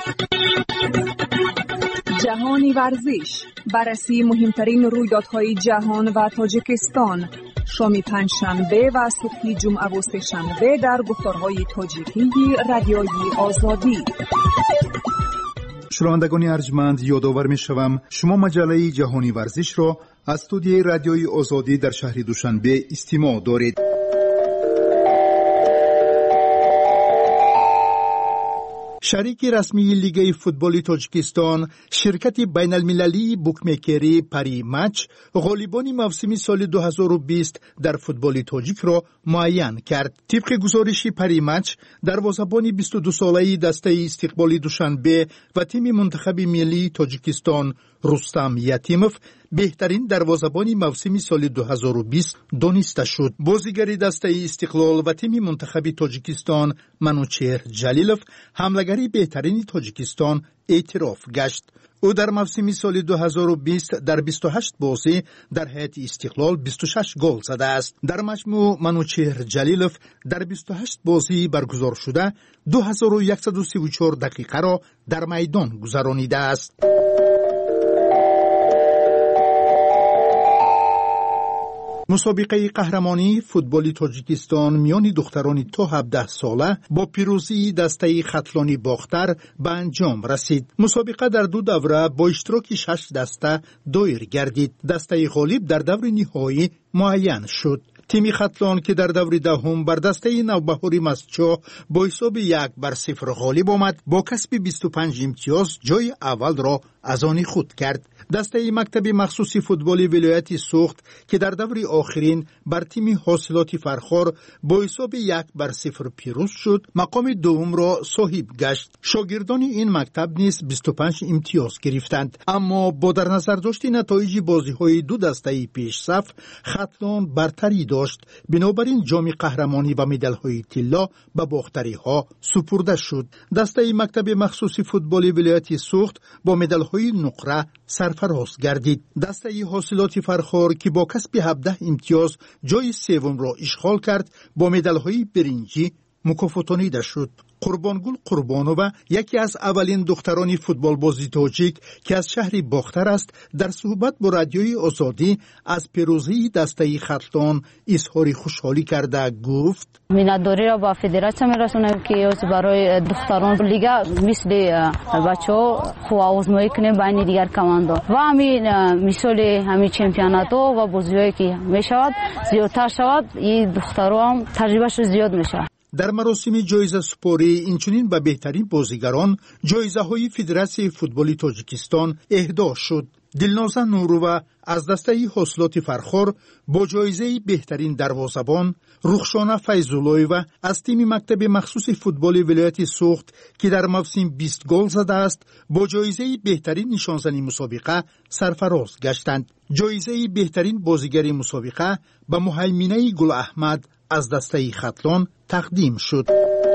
S9: جهانی ورزش، بررسی مهمترین رویدادهای جهان و تاجیکستان، شام پنجشنبه و صبح جمعه و سه‌شنبه در گفتارهای تاجیکی رادیوی آزادی.
S20: شنوندگان ارجمند، یادآور می‌شوم شما مجله جهانی ورزش را از استودیوی رادیوی آزادی در شهر دوشنبه استماع دارید. شریک رسمی لیگ فوتبال تاجیکستان، شرکت بین المللی بوکمیکری پری مچ، غالبان موسم سال دو هزار و بیست در فوتبال تاجیک را معین کرد. طبق گزارش پری مچ، دروازه‌بان بیست و دو ساله دسته استقبال دوشنبه و تیم منتخب ملی تاجیکستان رستم یتیموف بهترین دروازه‌بان موسم سال دو هزار و بیست دانسته شد. بازیگر دسته استقلال و تیم منتخب تاجیکستان منوچهر جلیلوف حمله‌گر بهترین تاجیکستان اعتراف گشت. او در موسم سال دو هزار و بیست در بیست و هشت بازی در هیئت استقلال بیست و شش گل زده است. در مجموع منوچهر جلیلوف در بیست و هشت بازی برگزار شده دو هزار و صد و سی و چهار دقیقه را در میدان گذرانیده است. مسابقه قهرمانی فوتبال تاجیکستان میان دختران تا هفده ساله با پیروزی دسته خطلانی باختر به انجام رسید. مسابقه در دو دوره با اشتراک شش دسته دایر گردید. دسته غالب در دور نهایی معین شد. تیم خطلان که در دور دهم بر دسته نوبهار مسجد با حساب یک بر صفر غالب آمد، با کسب بیست و پنج امتیاز جای اول را از آن خود کرد. دسته مکتب مخصوصی فوتبال ولایت سوخت که در دور آخرین بر تیم حاصلات فرخار با حساب یک بر صفر پیروز شد، مقام دوم را صاحب گشت. شاگردان این مکتب نیز بیست و پنج امتیاز گرفتند، اما با در نظر داشت نتایج بازی‌های دو دسته پیش صف خطلان برتری داشت. بنابراین جام قهرمانی و مدال‌های طلا به باختری‌ها سپرده شد. دسته مکتب مخصوصی فوتبال ولایت سوخت با مدال‌های نقره سرفراز گردید. دسته حاصلات فرخار که با کسب هفده امتیاز جای سوم را اشغال کرد با مدال‌های برنجی مکافاتانیده شد. قربانگل قربانووا یکی از اولین دختران فوتبال بازی تاجیک که از شهر باختر است، در صحبت با رادیوی آزادی از پیروزی دسته خطلان اظهار خوشحالی کرده گفت:
S12: مینداری را با فدراسیون میرسونم که برای دختران لیگا مثل بچه‌ها خوب آزمایی کنه بین دیگر کماندا و همین مثال همین چمپیونات و بازی‌هایی که میشود زیادتر شود، این دخترها هم تجربهش زیاد میشه.
S20: در مراسم جایزه سپاری اینچنین به بهترین بازیگران جایزه های فدراسیون فوتبال تاجیکستان اهدا شد. دلنازه نوروا از دسته حاصلات فرخار با جایزه بهترین دروازه‌بان، رخشانه فیض‌الله‌یوا از تیم مکتب مخصوص فوتبال ولایت سوخت که در موسم بیست گل زده است با جایزه بهترین نشانزنی مسابقه سرفراز گشتند. جایزه بهترین بازیگر مسابقه به مهیمنه گل احمد از دسته خطلان تقدیم شد.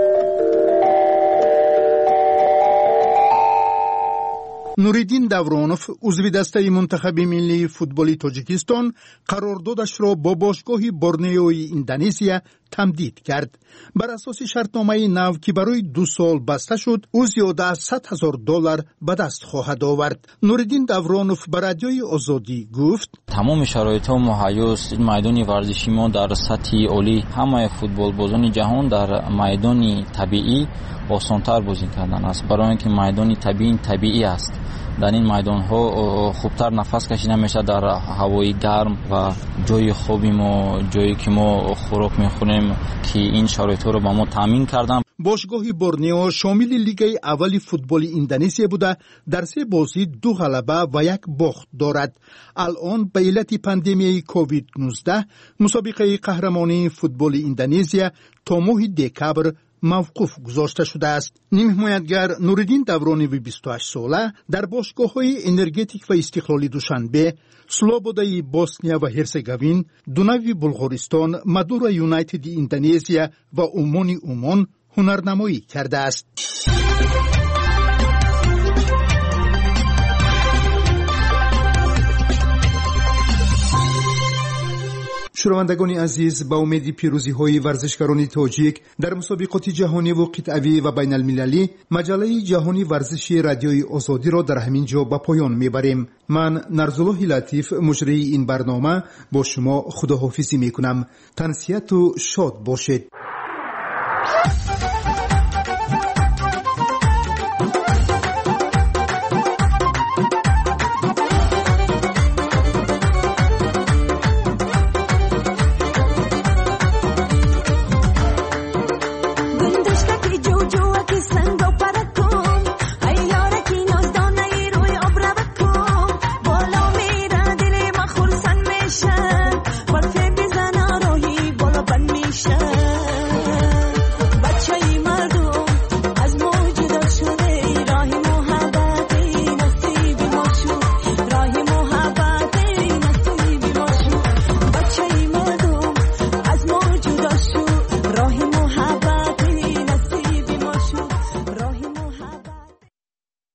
S20: نوریدین دورانوف عضو دسته منتخب ملی فوتبال تاجیکستان قراردادش را با باشگاه بورنئوی اندونزیا تمدید کرد. بر اساس شرطنامه نو که برای دو سال بسته شد، او زیاده از صد هزار دلار به دست خواهد آورد. نوردین دورانوف به رادیوی آزادی گفت:
S5: تمام شرایط مهیاست. میدان ورزشی ما در سطح عالی، همه فوتبال بازان جهان در میدان طبیعی آسان‌تر بازی کردن است، برای اینکه میدان طبیعی طبیعی است. در این میدان ها خوبتر نفس کشیده میشه در هوای گرم و جای خوبی ما، جایی که ما خوراک میخوریم که این شرایط رو با ما تامین کردن.
S20: باشگاه بورنئو شامل لیگ اول فوتبال اندونزیا بوده، در سه بازی دو غلبه و یک باخت دارد. الان به علت پاندمی کووید نوزده مسابقه قهرمانی فوتبال اندونزیا تا ماه دکبر موقوف گذاشته شده است. نیم حمایتگر نوردین دورانی و بیست و هشت ساله در باشگاه‌های انرژتیک و استقلالی دوشنبه، سلوبودا بوسنیا و هرزگوین، دوناوی بلغارستان، مادورا یونایتد اندونزیا و اومانی اومان هنرنمایی کرده است. شنوندگان عزیز، با امید پیروزی های ورزشکاران تاجیک در مسابقات جهانی و قطعی و بین المللی، مجله جهانی ورزشی رادیوی آزادی را در همین جا به پایان میبریم. من نرزالله لطیف مجری این برنامه با شما خداحافظی میکنم. تنسیت و شاد باشید.